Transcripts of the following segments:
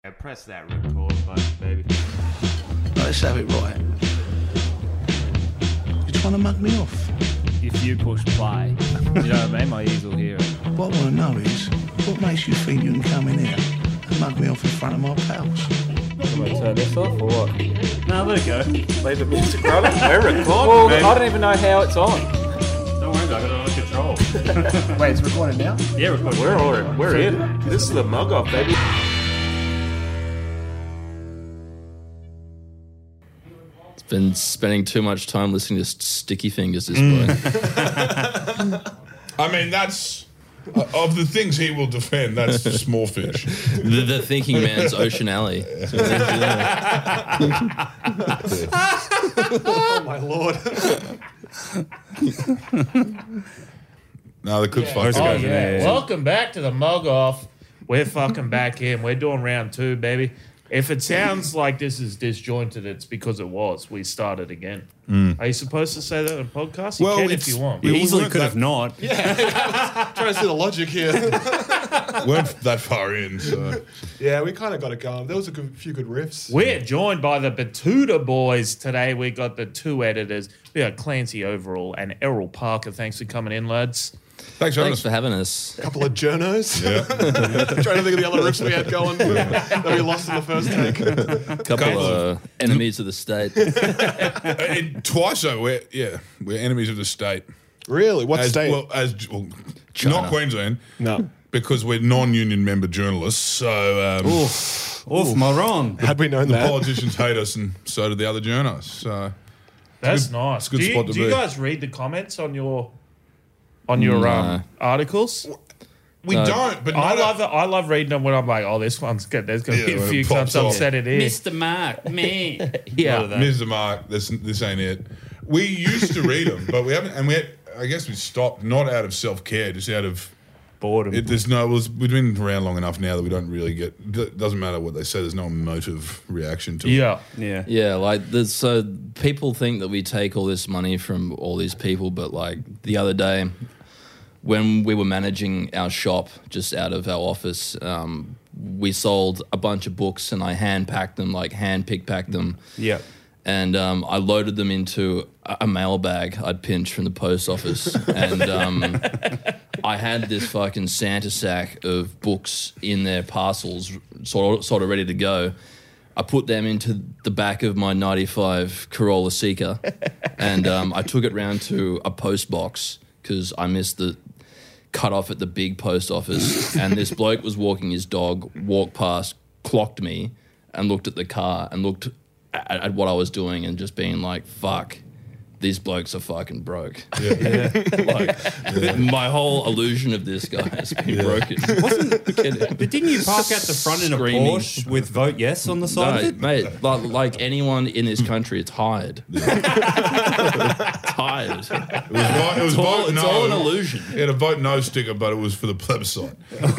Yeah, press that record button, baby. Let's have it right. You're trying to mug me off. If you push play, you know what I mean? My ears will hear it. What I want to know is, what makes you think you can come in here and mug me off in front of my pals? Am I turn this off or what? No, let it go. Leave the music rolling. We're recording, Well, baby. I don't even know how it's on. Don't worry about it, I got it under control. Wait, it's recording now? Yeah, we're in. This is the mug off, baby. Been spending too much time listening to Sticky Fingers this morning. I mean, that's of the things he will defend. That's small fish. the thinking man's Ocean Alley. Oh my lord! No, the cook's fucking Oh, good. yeah. Welcome back to the mug off. We're fucking back in. We're doing round 2, baby. If it sounds like this is disjointed, it's because it was. We started again. Are you supposed to say that in a podcast? You Well, can it's- if you want. we You easily weren't could that- have not. Trying to see the logic here. Weren't that far in, so Yeah, we kind of got it going. There was a few good riffs. We're joined by the Batuta boys today. We got the 2 editors. We got Clancy Overall and Errol Parker. Thanks for coming in, lads. thanks for having Thanks us. for having us. A couple of journos. Yeah. Trying to think of the other riffs we had going that we lost in the first take. Couple of enemies of the state. Twice though, we're enemies of the state. Really? What As state? well as China. not Queensland, No. because we're non-union member journalists. So Oof, moron. Had we known the that? politicians hate us, and so do the other journalists. So That's nice. it's a good do you, spot to do you be. guys read the comments on your No. articles? we don't. But I not love it. I love reading them when I'm like, oh, this one's good. There's going to Yeah, be a when few it pops times I've off. said it here. Mr. Mark, me. Yeah. Mr. Mark, this ain't it. We used to read them, but we haven't, and I guess we stopped, not out of self-care, just out of Boredom. we've been around long enough now that we don't really get. It doesn't matter what they say. There's no emotive reaction to it. Yeah. Yeah. Yeah, like so people think that we take all this money from all these people, but like the other day when we were managing our shop just out of our office, we sold a bunch of books and I hand picked packed them. Yeah. And I loaded them into a mailbag I'd pinched from the post office. And I had this fucking Santa sack of books in their parcels, sort of ready to go. I put them into the back of my 95 Corolla Seeker. And I took it round to a post box because I missed the cut off at the big post office. And this bloke was walking his dog, walked past, clocked me, and looked at the car and looked at what I was doing and just being like, fuck, these blokes are fucking broke. Like, my whole illusion of this guy has been broken. But didn't you park at the front in a Screaming. Porsche with "Vote Yes" on the side of No, it? mate, like anyone in this country, it's hired. It's hired. It was vote It's no. all an illusion. It had a vote no sticker, but it was for the plebiscite.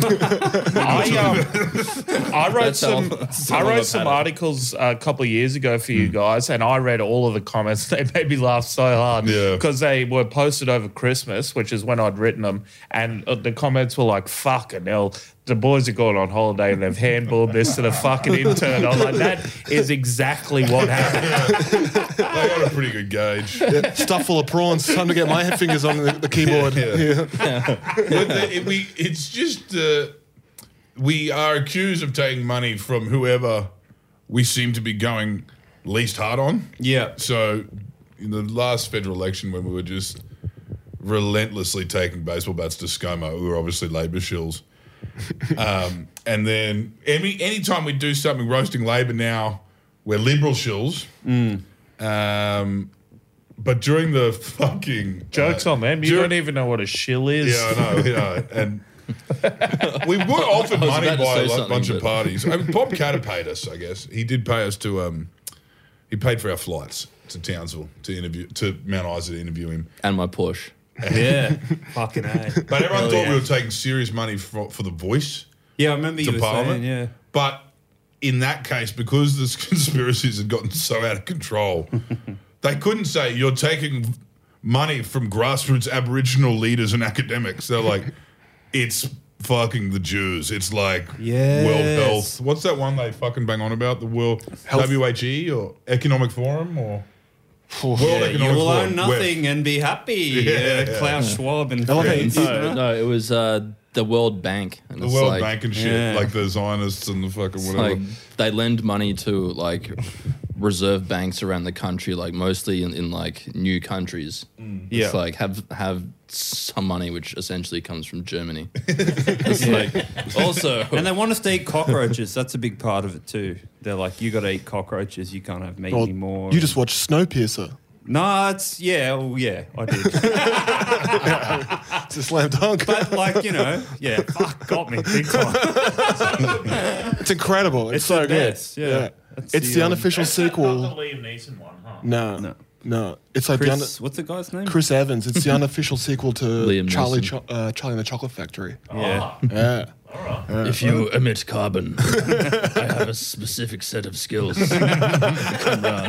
I wrote That's some. how- I some of wrote us some had it. articles a couple of years ago for you guys, and I read all of the comments. They made me laugh so hard Yeah. because they were posted over Christmas, which is when I'd written them, and the comments were like, "Fucking hell." The boys are going on holiday and they've handballed this to the fucking intern. I'm like, that is exactly what happened. They got a pretty good gauge. Stuff full of prawns. Time to get my fingers on the keyboard. It's just we are accused of taking money from whoever we seem to be going least hard on. Yeah. So in the last federal election, when we were just relentlessly taking baseball bats to ScoMo, we were obviously Labor shills. And then any time we do something roasting Labor now, we're Liberal shills. But during the fucking Joke's on them. You don't even know what a shill is. yeah, I know, and we were offered I was money about to by say a something, bunch of but- parties. I mean, Bob Catter paid us, I guess. He did pay us to. He paid for our flights to Townsville to Mount Isa to interview him. And my Porsche. Yeah. Fucking A. But everyone Hell thought yeah. we were taking serious money for The Voice Yeah, I remember you to were Parliament. saying, yeah. But in that case, because this conspiracies had gotten so out of control, they couldn't say you're taking money from grassroots Aboriginal leaders and academics. They're like, it's fucking the Jews. It's like Yes. World Health. What's that one they fucking bang on about? The World Health- WHE or Economic Forum or World You Economic will Forum. own nothing and be happy. Yeah. Klaus Schwab and love friends. No, it was the World Bank. And The it's World like, Bank and shit, Yeah. like the Zionists and the fucking it's whatever. like they lend money to like reserve banks around the country, like mostly in like new countries. Yeah. It's like have some money which essentially comes from Germany. It's like also And they want us to eat cockroaches. That's a big part of it too. They're like, you got to eat cockroaches. You can't have meat Well, anymore. you just watched Snowpiercer. No, it's yeah, I did. It's a slam dunk. But like fuck, got me big time. It's incredible. It's so the good. best, yeah. That's It's the unofficial Not the sequel. Liam Neeson one, huh? No. It's like Chris, what's the guy's name? Chris Evans. It's the unofficial sequel to Liam Charlie Neeson. Charlie and the Chocolate Factory. Yeah. Yeah. if you emit carbon, I have a specific set of skills. Come round.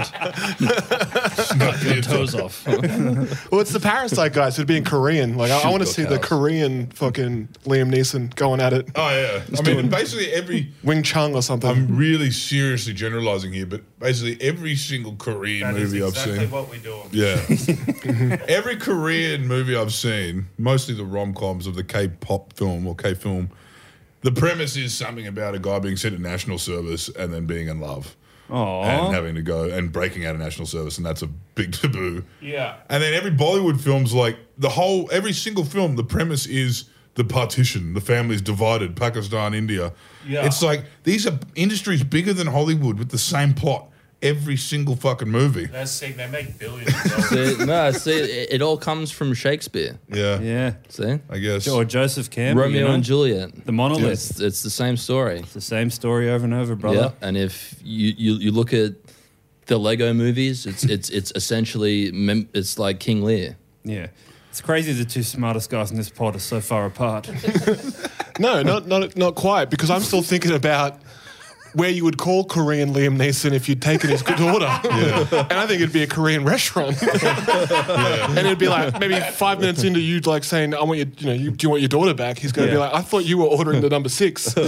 Snap your toes off. Well, it's the Parasite guys. It'd be in Korean. Like, I Shoot want to your see the cows. Korean fucking Liam Neeson going at it. Oh yeah, I mean, basically every. Wing Chun or something. I'm really seriously generalizing here, but basically every single Korean That is movie exactly I've seen. what we do. Yeah. Every Korean movie I've seen, mostly the rom-coms of the K-pop film or K-film, the premise is something about a guy being sent to national service and then being in love and having to go and breaking out of national service, and that's a big taboo. Yeah. And then every Bollywood film's like every single film, the premise is the partition, the family's divided, Pakistan, India. Yeah. It's like these are industries bigger than Hollywood with the same plot. Every single fucking movie. That's sick. They make billions of dollars. See, it all comes from Shakespeare. Yeah. Yeah. See, I guess. Or Joseph Campbell. Romeo and Juliet. The monolith. It's the same story. It's the same story over and over, brother. Yeah, and if you look at the Lego movies, it's essentially it's like King Lear. Yeah. It's crazy the two smartest guys in this pod are so far apart. No, not quite, because I'm still thinking about where you would call Korean Liam Neeson if you'd taken his daughter. And I think it'd be a Korean restaurant. And it'd be like maybe 5 minutes into you like saying, I want do you want your daughter back? He's going to be like, I thought you were ordering the number 6. So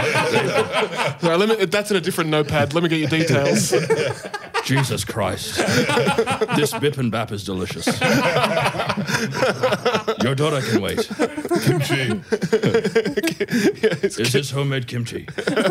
that's in a different notepad. Let me get your details. Jesus Christ, this bibimbap is delicious. Your daughter can wait. Kimchi. Is this homemade kimchi?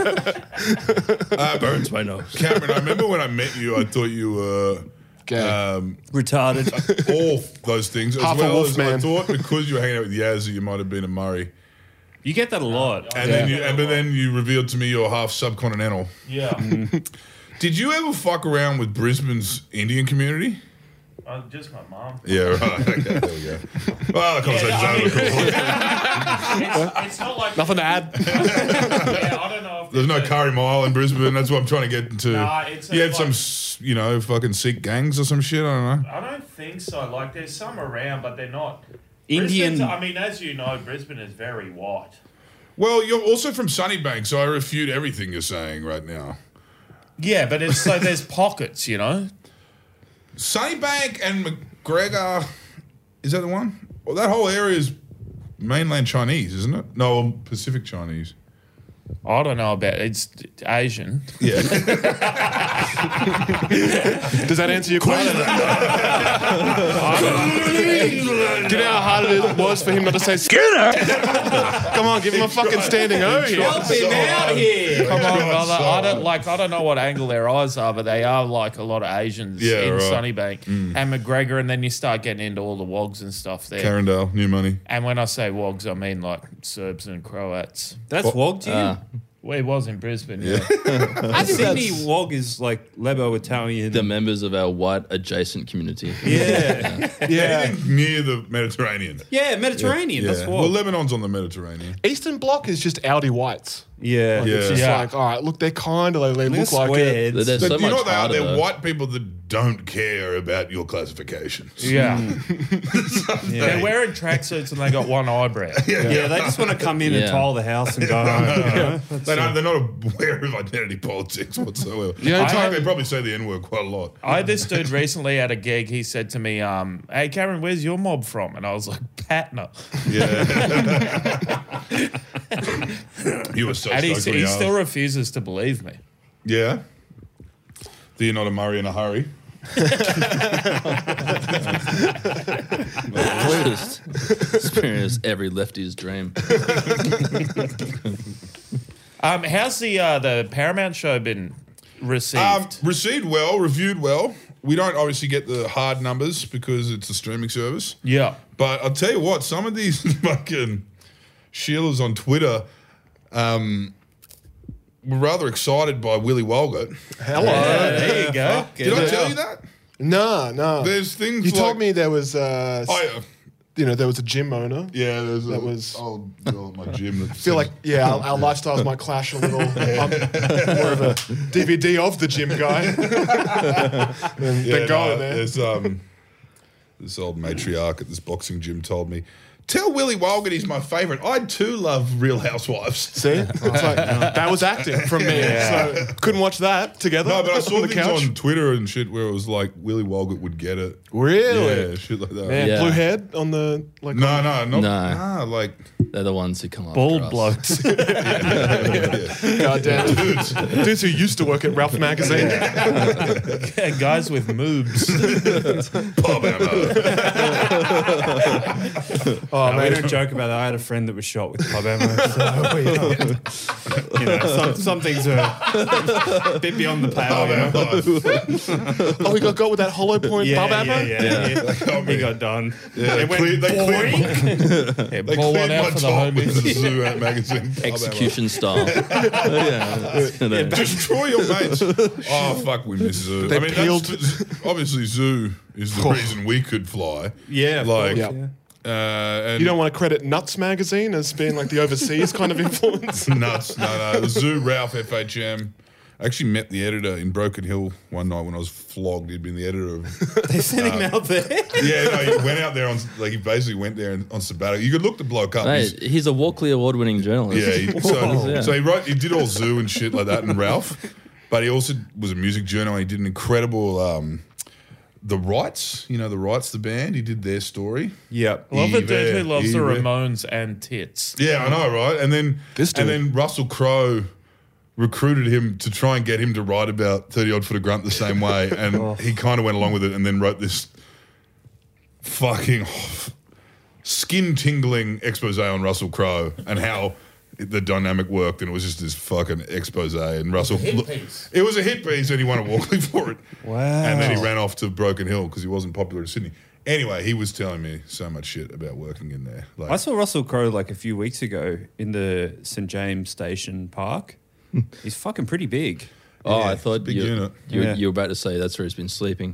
Burns my nose. Cameron, I remember when I met you, I thought you were Retarded. all those things. As Half a well wolf as I man. thought because you were hanging out with Yazzie, you might have been a Murray. You get that a lot. And then you revealed to me you're half subcontinental. Yeah. Did you ever fuck around with Brisbane's Indian community? Just my mom. Yeah, right. Okay, there we go. Well, the conversation's over. It's not like Nothing to add. Yeah, I don't know if There's no curry mile in Brisbane. That's what I'm trying to get into. Nah, it's you had like- some, fucking Sikh gangs or some shit. I don't know. I don't think so. Like, there's some around, but they're not. Indian. Brisbane's- I mean, as you know, Brisbane is very white. Well, you're also from Sunnybank, so I refute everything you're saying right now. Yeah, but it's so there's pockets, you know. Sunnybank and McGregor, is that the one? Well, that whole area is mainland Chinese, isn't it? No, Pacific Chinese. I don't know about it's Asian. Yeah. Does that answer your question? Do you know how hard it was for him not to say Skinner? Come on, give him a fucking standing O here. Help him out here! Come on, brother. So I don't know what angle their eyes are, but they are like a lot of Asians Yeah, in right. Sunnybank and McGregor, and then you start getting into all the wogs and stuff there. Carindale, new money. And when I say wogs, I mean like Serbs and Croats. That's wog to you? Well, he was in Brisbane, yeah. I think Sydney wog is like Lebo Italian. The members of our white adjacent community. Yeah. Anything near the Mediterranean. Yeah, Mediterranean. That's Well, wog. Lebanon's on the Mediterranean. Eastern Bloc is just Audi whites. Yeah. Yeah. It's just Yeah. like, all right, look, they're kind of, they They're look like it. squares. They're But so you know much what they are? harder. They're though. white people that don't care about your classifications. Yeah. They're wearing tracksuits and they got one eyebrow. Yeah, they just want to come in and Yeah. tile the house and go home. You know? They're not aware of identity politics whatsoever. You know, I Tom- think they probably say the N-word quite a lot. I had this dude recently at a gig. He said to me, hey, Karen, where's your mob from? And I was like, Patna. Yeah. You were so And stoked when he you still asked. refuses to believe me. Yeah. Do you not a Murray in a hurry? Just experience every lefty's dream. How's the Paramount show been received? Received well, reviewed well. We don't obviously get the hard numbers because it's a streaming service. Yeah. But I'll tell you what, some of these fucking Sheilas on Twitter were rather excited by Willy Walgett. Hello. There you go. Did I tell you that? No. There's things You like... told me there was, Oh, yeah. there was a gym owner. Yeah, there's That was- old girl at my gym. That I feel like, our lifestyles might clash a little. I'm more of a DVD of the gym guy than going there. There's this old matriarch at this boxing gym told me, tell Willy Walgett he's my favourite. I too love Real Housewives. See? It's like, that was acting from me. So couldn't watch that together. No, but I saw on the things couch. on Twitter and shit where it was like Willy Walgett would get it. Really? Yeah, shit like that. Man, Yeah. blue head on the like. No, not, No. nah, like They're the ones who come up. Bald blokes. Goddamn dudes who used to work at Ralph Magazine. Guys with moobs. Bob Ammo. Oh We man, don't joke about that. I had a friend that was shot with club ammo. So some things are a bit beyond the pale. oh, he got with that hollow point bub ammo. Oh, He got done. They cleared Yeah, they pour one cleared out my for the top with the homies. Zoo Ant magazine. Bob Ammo. Execution style. Yeah. Destroy your mates. Oh, fuck, we miss Zoo. They peeled- obviously, Zoo is the reason we could fly. Yeah, of Like, course, Yeah. and You don't want to credit Nuts Magazine as being like the overseas kind of influence. nuts. No. Zoo, Ralph, FHM. I actually met the editor in Broken Hill one night when I was flogged. He'd been the editor of. They sent him out there. Yeah, no, he went out there on, like, he basically went there on sabbatical. You could look the bloke up. Hey, He's- he's a Walkley Award-winning journalist. Yeah, Yeah. so he did all Zoo and shit like that, and Ralph, but he also was a music journal. And he did an incredible, the Rights, the Rights, the band. He did their story. Yep. Love a dude who loves the Eve. Ramones and tits. Yeah, I know, right? And then Russell Crowe recruited him to try and get him to write about 30 Odd Foot of Grunt the same way, and he kind of went along with it, and then wrote this fucking skin-tingling expose on Russell Crowe and how the dynamic worked, and it was just this fucking expose. And Russell, it was a hit piece, and he won a Walkley for it. Wow. And then he ran off to Broken Hill because he wasn't popular in Sydney. Anyway, he was telling me so much shit about working in there. Like, I saw Russell Crowe like a few weeks ago in the St James Station Park. He's fucking pretty big. Oh, Yeah, I thought big unit. you Yeah. were about to say that's where he's been sleeping.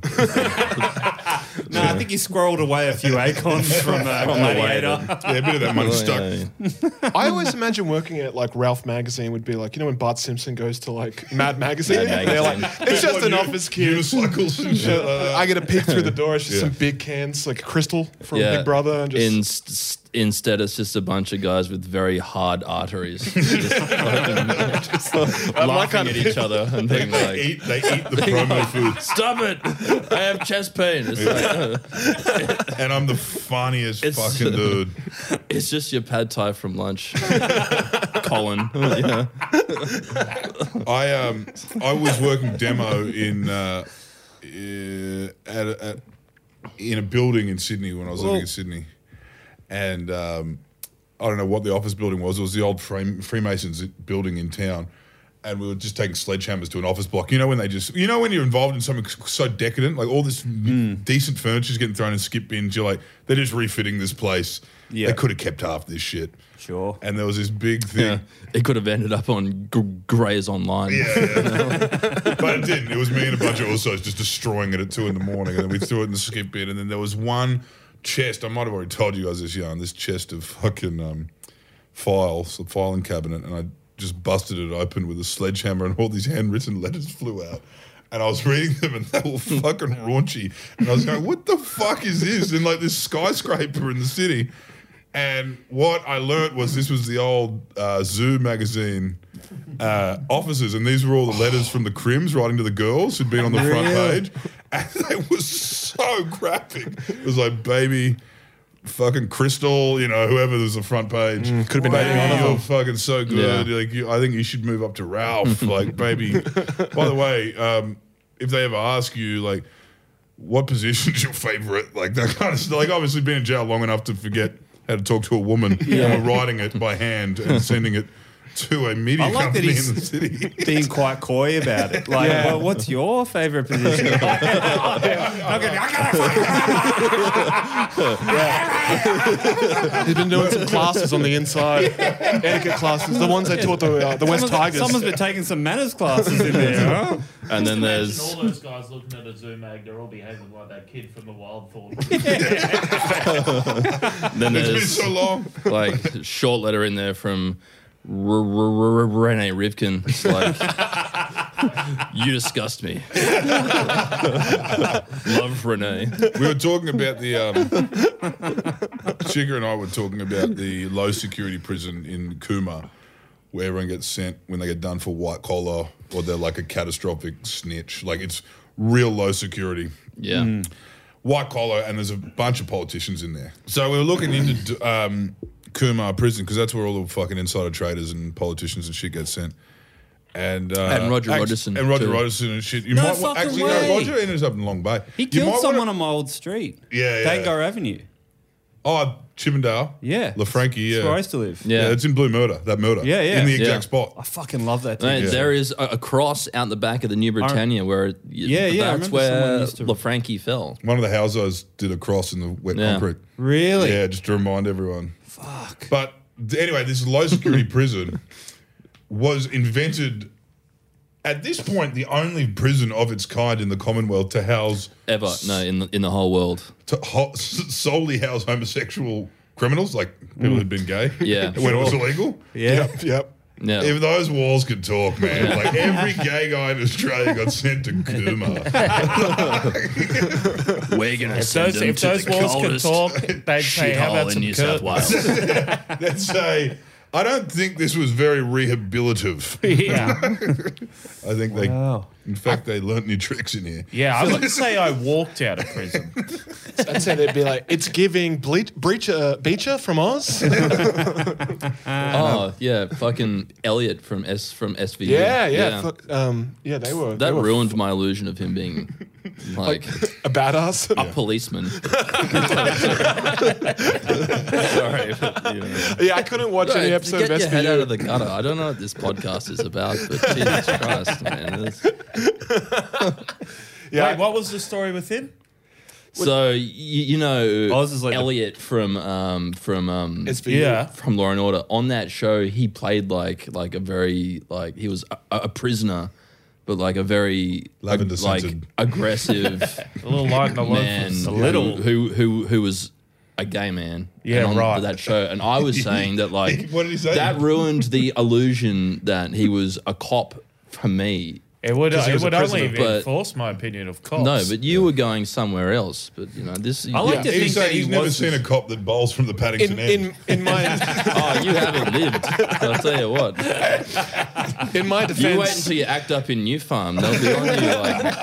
No, I think he squirreled away a few acons from Gladiator. yeah, a bit of that money stuck. Yeah. I always imagine working at like Ralph Magazine would be like, when Bart Simpson goes to like Mad Magazine, Mad and they're like, Magazine. it's just Like an office kid. Unicycles and shit like that. I get a peek through the door. It's just Yeah. some big cans, like Crystal from Yeah. Big Brother, and just Instead, it's just a bunch of guys with very hard arteries, just laughing at each other and being They like, eat the promo food. "Stop it! I have chest pain." It's like, And I'm the funniest It's- fucking dude. it's just your pad thai from lunch, Colin. Yeah. I was working demo in a building in Sydney when I was living in Sydney, and I don't know what the office building was. It was the old Freemasons building in town, and we were just taking sledgehammers to an office block. You know when when you're involved in something so decadent, like all this decent furniture's getting thrown in skip bins. You're like, they're just refitting this place. Yeah. They could have kept half this shit. Sure. And there was this big thing. Yeah. It could have ended up on Grey's Online. Yeah. But it didn't. It was me and a bunch of Usos just destroying it at 2 a.m. and then we threw it in the skip bin, and then there was one chest, I might have already told you guys this yarn, this chest of fucking files, a filing cabinet, and I just busted it open with a sledgehammer, and all these handwritten letters flew out. And I was reading them, and they were fucking raunchy. And I was going, what the fuck is this? In like this skyscraper in the city. And what I learnt was this was the old Zoo magazine offices, and these were all the letters from the Crims writing to the girls who'd been on the front page. And they were so graphic. It was like, baby, fucking Crystal, whoever was the front page. could have been baby, any one of you're them. fucking so good. Yeah. Like, I think you should move up to Ralph. Like, baby. By the way, if they ever ask you, like, what position's your favorite? Like, that kind of stuff. Like, obviously, been in jail long enough to forget how to talk to a woman. And we're writing it by hand and sending it to a media I like that company he's in the city. being quite coy about it. Like, well, what's your favourite position? He's been doing some classes on the inside, etiquette classes, the ones they taught the West Tigers. Someone's been taking some manners classes in there, huh? And then Imagine there's all those guys looking at a Zoom mag, they're all behaving like that kid from the Wild Thorn. then It's been there's so long. like short letter in there from Renee Rivkin. It's like, you disgust me. Love Renee. We were talking about the Chigga and I were talking about the low security prison in Cooma, where everyone gets sent when they get done for white collar or they're like a catastrophic snitch. Like, it's real low security. Yeah. White collar, and there's a bunch of politicians in there. So we were looking into Cooma prison because that's where all the fucking insider traders and politicians and shit get sent. And Roger Rogerson, And Roger too. Rogerson and shit. You No might fucking actually way. no, Roger ended up in Long Bay. He You killed might someone wanna- on my old street. Yeah, yeah. Dangar Avenue. Oh, Chippendale. Yeah. LaFrankie, yeah. That's where I used to live. Yeah, it's in Blue Murder, that murder. Yeah, yeah. In the Yeah. exact spot. I fucking love that Mate, thing. there is a cross out the back of the New Britannia where Yeah, I that's remember someone where used to- LaFrankie fell. One of the houses did a cross in the wet Yeah. concrete. Really? Yeah, just to remind everyone. Fuck. But anyway, this low security prison was invented at this point the only prison of its kind in the Commonwealth to house Ever. No, in the whole world. solely house homosexual criminals, like people who'd been gay. Yeah. when it was illegal. Yeah. Yep. Yeah. If those walls could talk, man, like every gay guy in Australia got sent to Cooma. We're going to send them If to those the walls could coldest talk, they'd say, "How shithole about in some New South curtains?" Wales. Let's say, I don't think this was very rehabilitative. Yeah, I think they, Wow. in fact, they learnt new tricks in here. yeah. I wouldn't say I walked out of prison. I'd say they'd be like, it's giving Beecher from Oz. Oh, yeah. Fucking Elliot from SVU. Yeah. Fuck, yeah, they were. That they were ruined my illusion of him being like a badass. a policeman. Sorry. But, you know. Yeah, I couldn't watch any Right, episode of get your head out of SVU. the gutter. I don't know what this podcast is about, but Jesus Christ, man. Yeah, Wait, what was the story with him? So you know Oz is like the- Elliot from SVU. Yeah. from Law and Order. On that show, he played like a very like he was a prisoner, but like a very Lavender like scented. aggressive A little light in the man, loafers. A little. who was a gay man. Yeah, and on right. that show, and I was saying that like What did he say? that ruined the illusion that he was a cop for me. It would, 'Cause he it was a would only prisoner, but- reinforce my opinion of cops. No, but you were going somewhere else. But you know this. I like to He's think that saying he's he never was seen a cop that bowls from the Paddington end. In my Oh, you haven't lived. I'll tell you what. in my You wait defense, until you act up in New Farm. They'll be on you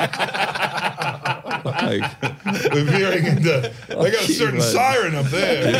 like We're veering into. They got a certain Mate. siren up there.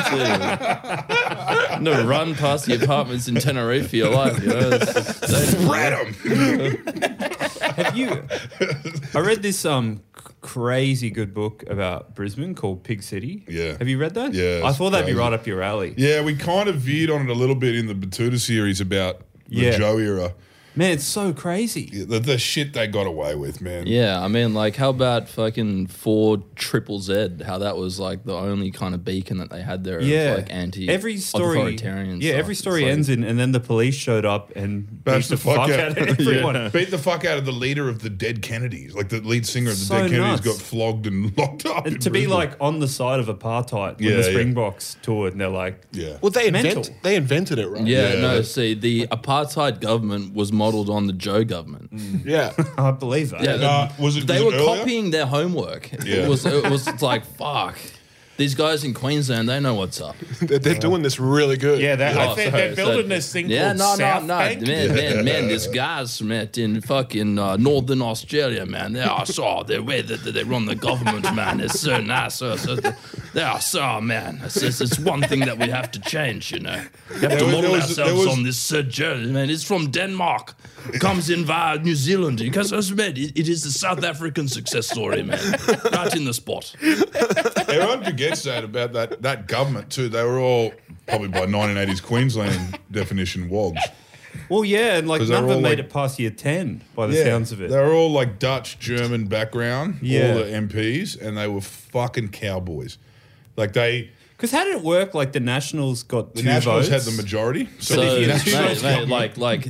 no run past the apartments in Tenerife for your life. You know, Spread 'em. Have you? I read this crazy good book about Brisbane called Pig City. Yeah. Have you read that? Yeah, I it's thought that'd be crazy. right up your alley. Yeah, we kind of veered on it a little bit in the Batuta series about the Yeah. Joe era. Man, it's so crazy. The shit they got away with, man. yeah, I mean, like, how about fucking 4ZZZ? How that was like the only kind of beacon that they had there of Yeah, like anti every story. authoritarian. Yeah, stuff. every story It's like- ends in, and then the police showed up and Bash beat the fuck out. out of everyone. Beat the fuck out of the leader of the Dead Kennedys. Like the lead singer of the So Dead Kennedys nuts. got flogged and locked up. in And to be Brisbane. like on the side of apartheid when Yeah, the yeah. Springboks toured, and they're like, Yeah. well, they Mental. invented it, right? Yeah, Yeah. no. See, the apartheid government was modelled on the Joe government. Yeah. I believe that. Yeah, Was it they was were it earlier? copying their homework. Yeah. It was like fuck. These guys in Queensland, they know what's up. They're doing this really good. Yeah, I Oh, think sorry, they're building this thing called South Bank. Man, this guy's met in fucking Northern Australia, man. They are so the way that they run the government, man. It's so nice. They are so, man. It's one thing that we have to change, you know. We have to model ourselves on this journey, man. It's from Denmark, comes in via New Zealand. Because man, it is the South African success story, man. Right in the spot. Everyone forgets that about that government too. They were all probably by 1980s Queensland definition wogs. Well, yeah, and like 'Cause none of they're them all made like- it past year 10 by the sounds of it. They were all like Dutch, German background, Yeah. all the MPs, and they were fucking cowboys. Like Because how did it work? Like the Nationals got the two Nationals votes. had the majority. So, the mate, Nationals got- like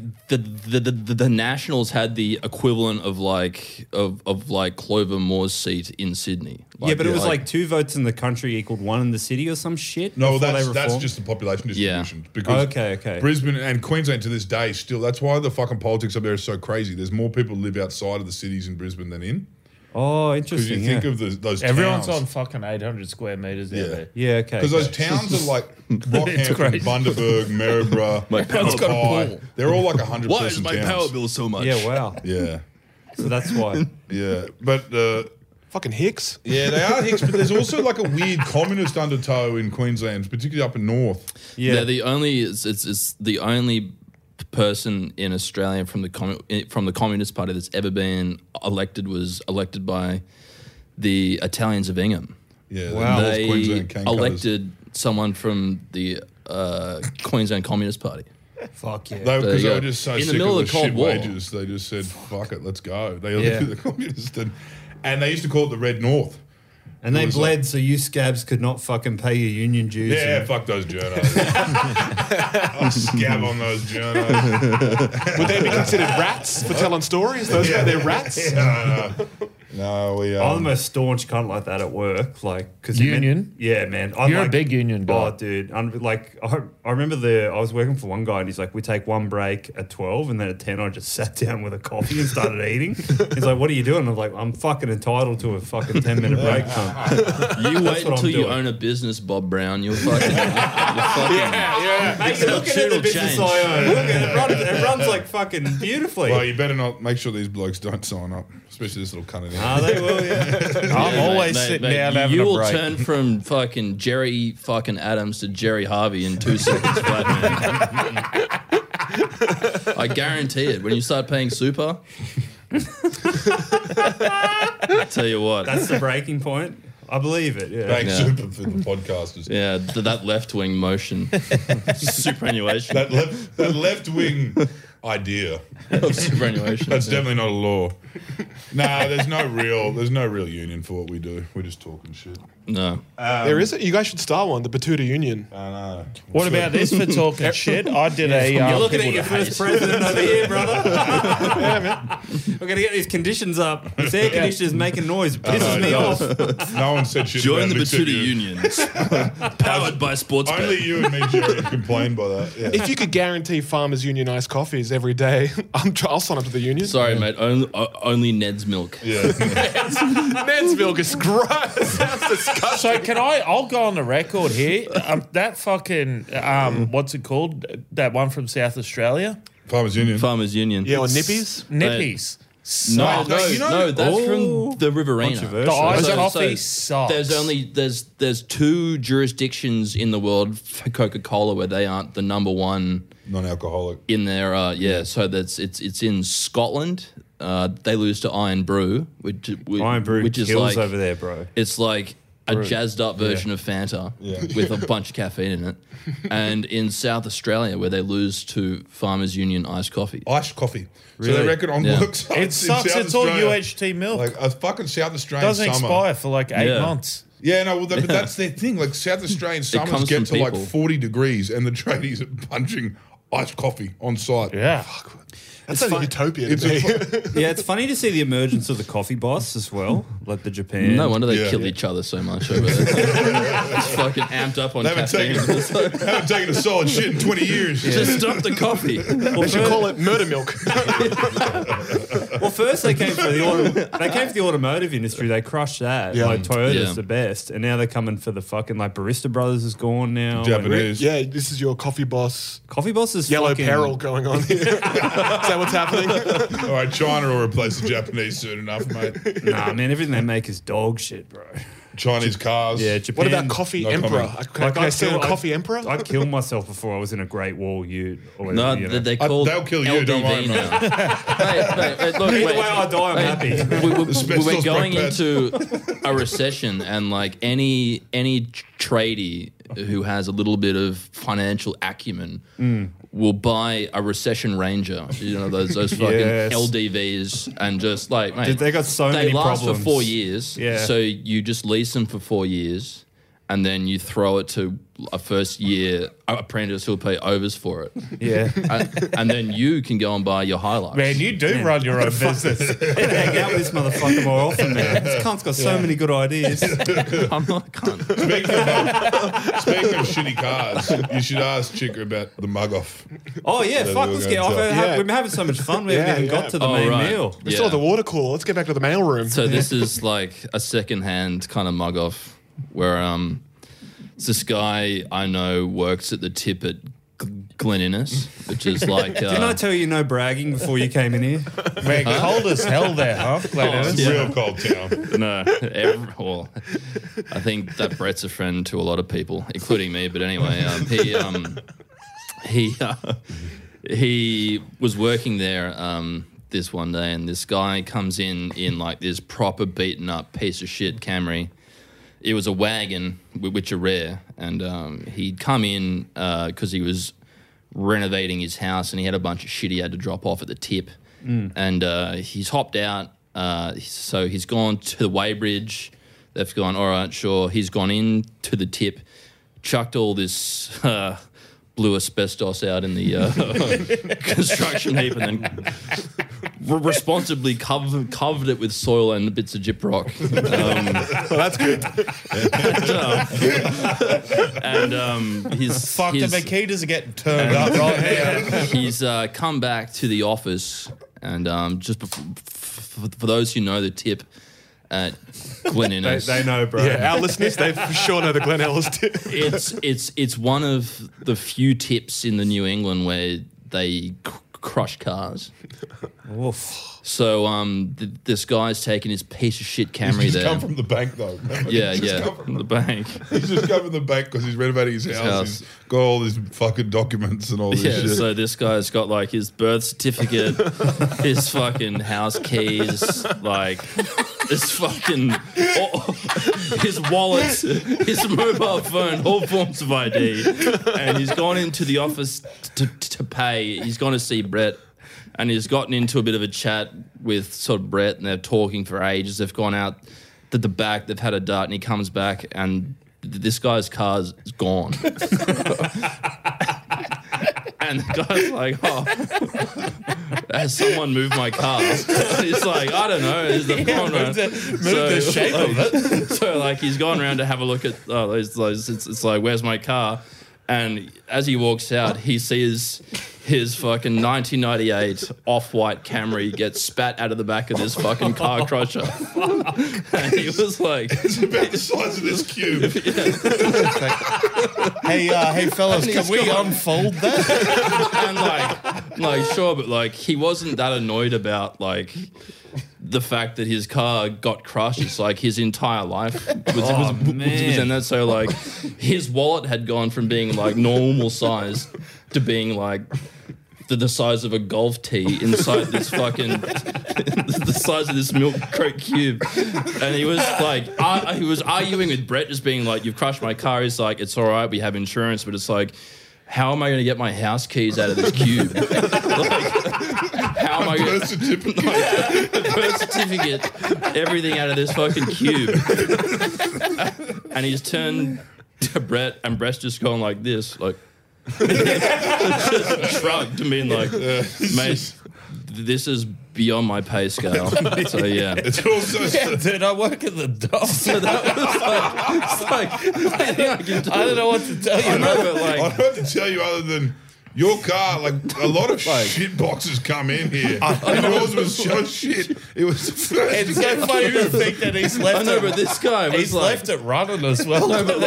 the Nationals had the equivalent of like Clover Moore's seat in Sydney. Yeah, but it was like 2 votes in the country equaled 1 in the city or some shit. No, before they that's reformed? just the population Yeah. distribution. Because Okay. Brisbane and Queensland to this day still, that's why the fucking politics up there is so crazy. There's more people live outside of the cities in Brisbane than in. Oh, Because you interesting. think Yeah. of those Everyone's towns. on fucking 800 square meters Yeah. out there. Yeah, okay. Because those towns are like Rockhampton, crazy. Bundaberg, Maryborough, power's got a Mackay. pool. They're all like 100 why is person my towns. power bill so much? Yeah, wow. Yeah, So that's why. yeah. But Fucking Hicks. yeah, they are Hicks, but there's also like a weird communist undertow in Queensland, particularly up in north. Yeah. They're the only it's the only person in Australia from the Communist Party that's ever been was elected by the Italians of Ingham. Yeah, Wow. the North They Queensland cane colours. elected someone from the Queensland Communist Party. Fuck yeah. Because There you they go. were just so In the sick middle of of the the Cold shit War. wages, they just said, "Fuck it, let's go." They elected the communists, and they used to call it the Red North. And they was bled so you scabs could not fucking pay your union dues. Yeah, and- fuck those journos. I'll scab on those journos. Would they be considered rats for telling stories? Those they're rats. No, we. I'm the most staunch cunt like that at work, like because Union? Yeah, man. You're a big union guy. Oh, dude. I remember I was working for one guy, and he's like, "We take one break at 12, and then at 10, I just sat down with a coffee and started eating." He's like, "What are you doing?" I'm like, "I'm fucking entitled to a fucking 10-minute break, cunt." You wait what I'm until you doing. own a business, Bob Brown. You'll fucking yeah. Mate, look at It'll the business change. I own. Look at it. It runs like fucking beautifully. Well, you better not make sure these blokes don't sign up, especially this little cunt in here. They will, yeah. I'm always sitting down having you a will break. turn from fucking Jerry fucking Adams to Jerry Harvey in 2 seconds flat, man. I guarantee it. When you start paying super, I tell you what. That's the breaking point. I believe it, yeah. Thanks Yeah. super for the podcasters. Yeah, that left wing motion, superannuation, That left wing idea. of superannuation. That's definitely not a law. Nah, there's no real union for what we do. We're just talking shit. No. There is it. You guys should start one. The Batuta Union. I know. What about this for talking shit? I did a. You're looking at people your to first hate. president over here, brother. We're going to get these conditions up. This air conditioner's making noise. It pisses me off. No one said shit Join about the it except Batuta you. unions, powered by Sportsbet. Only you and me, Jerry, complain by that. Yeah. If you could guarantee Farmers Union iced coffees every day, I'll sign up to the union. Sorry, mate. Only Ned's milk. Yeah. Ned's milk is gross. Sounds disgusting. So I'll go on the record here. That fucking what's it called? That one from South Australia, Farmers Union. Farmers Union. Yeah, or Nippies. Nippies. No, Sucks. that's Oh. from the Riverina. Controversial. The iced So- coffee so sucks. There's 2 jurisdictions in the world for Coca-Cola where they aren't the number one Non-alcoholic. in their so it's in Scotland. They lose to Iron Brew, which is kills like over there, bro. it's like a jazzed up version of Fanta with a bunch of caffeine in it. And in South Australia, where they lose to Farmers Union iced coffee. Iced coffee. So Really? they reckon on Yeah. work sites It in sucks. South It's all Australia, UHT milk. Like a fucking South Australian Doesn't summer. expire for like 8 Yeah. months. Yeah, no, well, but that's their thing. Like South Australian summers comes get from to like people. 40 degrees and the tradies are punching iced coffee on site. Yeah. That's like a utopia to It's me. Yeah, it's funny to see the emergence of the coffee boss as well, like the Japan. No wonder they Yeah. kill each other so much over there. It's fucking amped up on They haven't caffeine. haven't taken a solid shit in 20 years. Just stop the coffee. They should call it murder milk. Well, first they came for the automotive industry. They crushed that. Yeah. Like Toyota's Yeah. the best, and now they're coming for the fucking like Barista Brothers is gone now. Japanese. Yeah, this is your coffee boss. Coffee Boss is Yellow fucking, peril going on here. Is that what's happening? All right, China will replace the Japanese soon enough, mate. Nah, man, everything they make is dog shit, bro. Chinese cars. Yeah, Japan. What about Coffee No Emperor? comment. Can I steal a Coffee Emperor? I'd kill myself before I was in a Great Wall Ute. Or No, whatever, you know. they called they'll kill you, don't worry, LDV now. Hey, look, Either wait. way I die, I'm happy. We're Asbestos going brake pads. into a recession, and like any tradie who has a little bit of financial acumen will buy a recession Ranger. You know those fucking Yes. LDVs, and just like mate, They got so they many last problems. for 4 years. Yeah. So you just lease them for 4 years, and then you throw it to a first year apprentice who'll pay overs for it. Yeah. And then you can go and buy your Hilux. Man, you do run your own business. Hang out with this motherfucker more often, man. This cunt's got so many good ideas. I'm not a cunt. Speaking of shitty cars, you should ask Chicker about the mug off. Oh yeah, That fuck. we were Let's gonna get off. tell. Yeah. We've been having so much fun. We haven't Yeah, even got yeah. to the Oh, main right. meal. We still have the water cooler. Let's get back to the mail room. So this is like a second-hand kind of mug off where this guy I know works at the tip at Glen Innes, which is like Didn't I tell you no bragging before you came in here? Man, cold as hell there, huh? Glenn? It's a real cold town. no, well, I think that Brett's a friend to a lot of people, including me. But anyway, he was working there this one day, and this guy comes in like this proper beaten up piece of shit Camry. It was a wagon, which are rare, and he'd come in because he was renovating his house, and he had a bunch of shit he had to drop off at the tip, and he's hopped out. So he's gone to the weighbridge. They've gone, all right, sure. He's gone in to the tip, chucked all this blue asbestos out in the construction heap, and then responsibly covered it with soil and bits of gyprock. Well, that's good. And he's Fuck, the Makitas are getting turned up right now. he's come back to the office, and just for those who know the tip at Glen Innes, They know, bro. Yeah, our listeners, they for sure know the Glen Ellis tip. it's one of the few tips in the New England where they crush cars. Oof. So this guy's taking his piece of shit Camry He's there. come from the bank, though. yeah, He's just yeah, come from the bank. He's just come from the bank because he's renovating his house. He's got all his fucking documents and all this Yeah, shit. so this guy's got like his birth certificate, his fucking house keys, like this fucking his wallet, his mobile phone, all forms of ID, and he's gone into the office to pay. He's gone to see Brett, and he's gotten into a bit of a chat with sort of Brett, and they're talking for ages. They've gone out to the back, they've had a dart, and he comes back, and this guy's car's gone. And the guy's like, oh, has someone moved my car? He's like, I don't know. They've gone around. Move the shape of it. So like he's gone around to have a look at, it's like, where's my car? And as he walks out, he sees his fucking 1998 off-white Camry get spat out of the back of this fucking car crusher. And he was like, It's about the size of this cube. Hey, fellas, can we unfold that? and like sure, but like he wasn't that annoyed about like the fact that his car got crushed. It's like his entire life was in that. So like his wallet had gone from being like normal size to being like the size of a golf tee inside this fucking the size of this milk crate cube. And he was like he was arguing with Brett, just being like, you've crushed my car. He's like, it's all right, we have insurance, but it's like, how am I going to get my house keys out of this cube? How am I going Birth certificate. the birth certificate, everything out of this fucking cube? And he's turned to Brett, and Brett's just going like this, like just shrugged and being like, mate, this is beyond my pay scale. So yeah. It's also Yeah, dude, I work at the dock. So that was like, I think I can I don't know what to tell you, I know, man. but I like, don't have to tell you other than Your car, like a lot of shit boxes come in here. And yours was so shit. It was the first. It's so funny to think that he's left. I know, but this guy was He's like, left it running as well.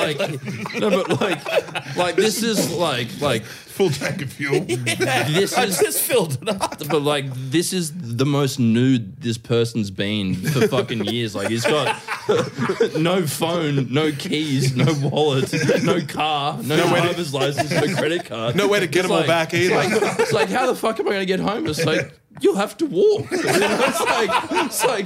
like this is like full tank of fuel. this I is. just filled it up. But like this is the most nude this person's been for fucking years. Like he's got no phone, no keys, no wallet, no car, no driver's license, no credit card. No way to get them all back either. It's like, how the fuck am I going to get home? It's like, you'll have to walk. It's like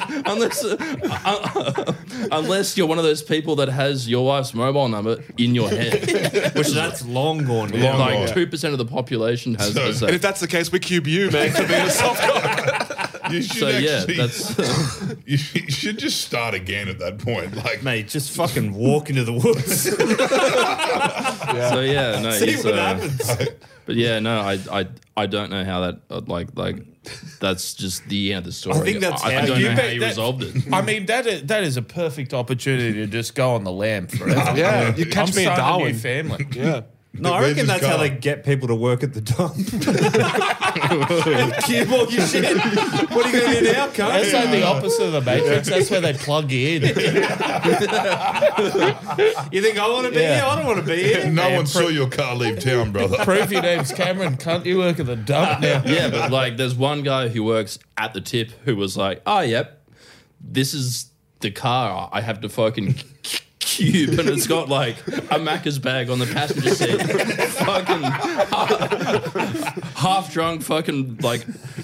unless you're one of those people that has your wife's mobile number in your head, Which that's long gone. Long like gone. 2% of the population has that. And if that's the case, we cube you, man, for being a soft guy. You should So yeah, actually, that's you should just start again at that point. Like, Mate, just fucking walk into the woods. so yeah. No, See he's, what happens. but yeah, no, I don't know how that like that's just the end of the story. I think that's I how don't you know how bet he that- resolved it. I mean, that is a perfect opportunity to just go on the lam forever. Yeah, you catch I'm me in starting a Darwin. new family. Yeah. No, I Where's reckon his that's how car? they get people to work at the dump. Cube all your shit. What are you going to do now, cunt? That's like the opposite of the Matrix. That's where they plug you in. You think I want to be Yeah. here? I don't want to be here. no one saw your car leave town, brother. Prove your name's Cameron, cunt. You work at the dump now. Yeah, but like there's one guy who works at the tip who was like, oh, yep, this is the car I have to fucking cube, and it's got like a Macca's bag on the passenger seat. Fucking half drunk, fucking like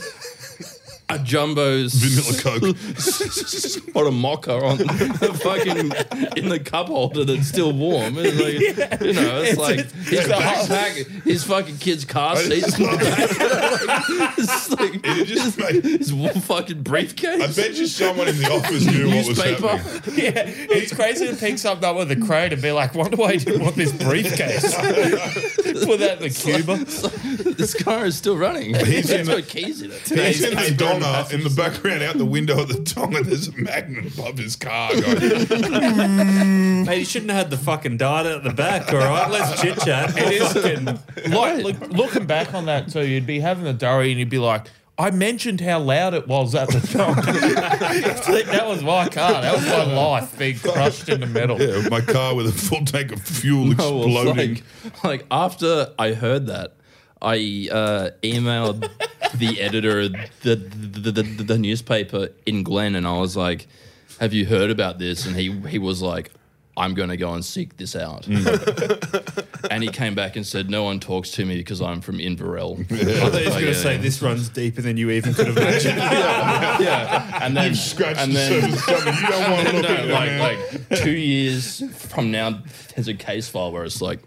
a Jumbo's Vanilla Coke. or a mocha on the fucking in the cup holder that's still warm. It's like, you know, it's like his backpack, his fucking kid's car seats in the back. It's like It just made, his fucking briefcase. I bet you someone in the office knew what was Newspaper. happening. Yeah, it's crazy to pick something up with a crate and be like, wonder why you didn't want this briefcase. Put that in the Cuba. This car is still running. He's got keys in it. He's in the Donna in the background out the window of the Tonga. There's a magnet above his car going, Mate, you shouldn't have had the fucking data at the back, all right? Let's chit chat. It is looking back on that too, you'd be having the durry and you'd be like, I mentioned how loud it was at the time. That was my car. That was my life being crushed into metal. yeah, my car with a full tank of fuel No, well, exploding. like after I heard that, I emailed the editor of the newspaper in Glen, and I was like, "Have you heard about this?" And he was like, "I'm going to go and seek this out." And he came back and said, "No one talks to me because I'm from Inverell." I thought he was going to say this runs deeper than you even could have imagined. Yeah, and then You've scratched and the then surface of something you don't want to look at. no, man. like 2 years from now, there's a case file where it's like,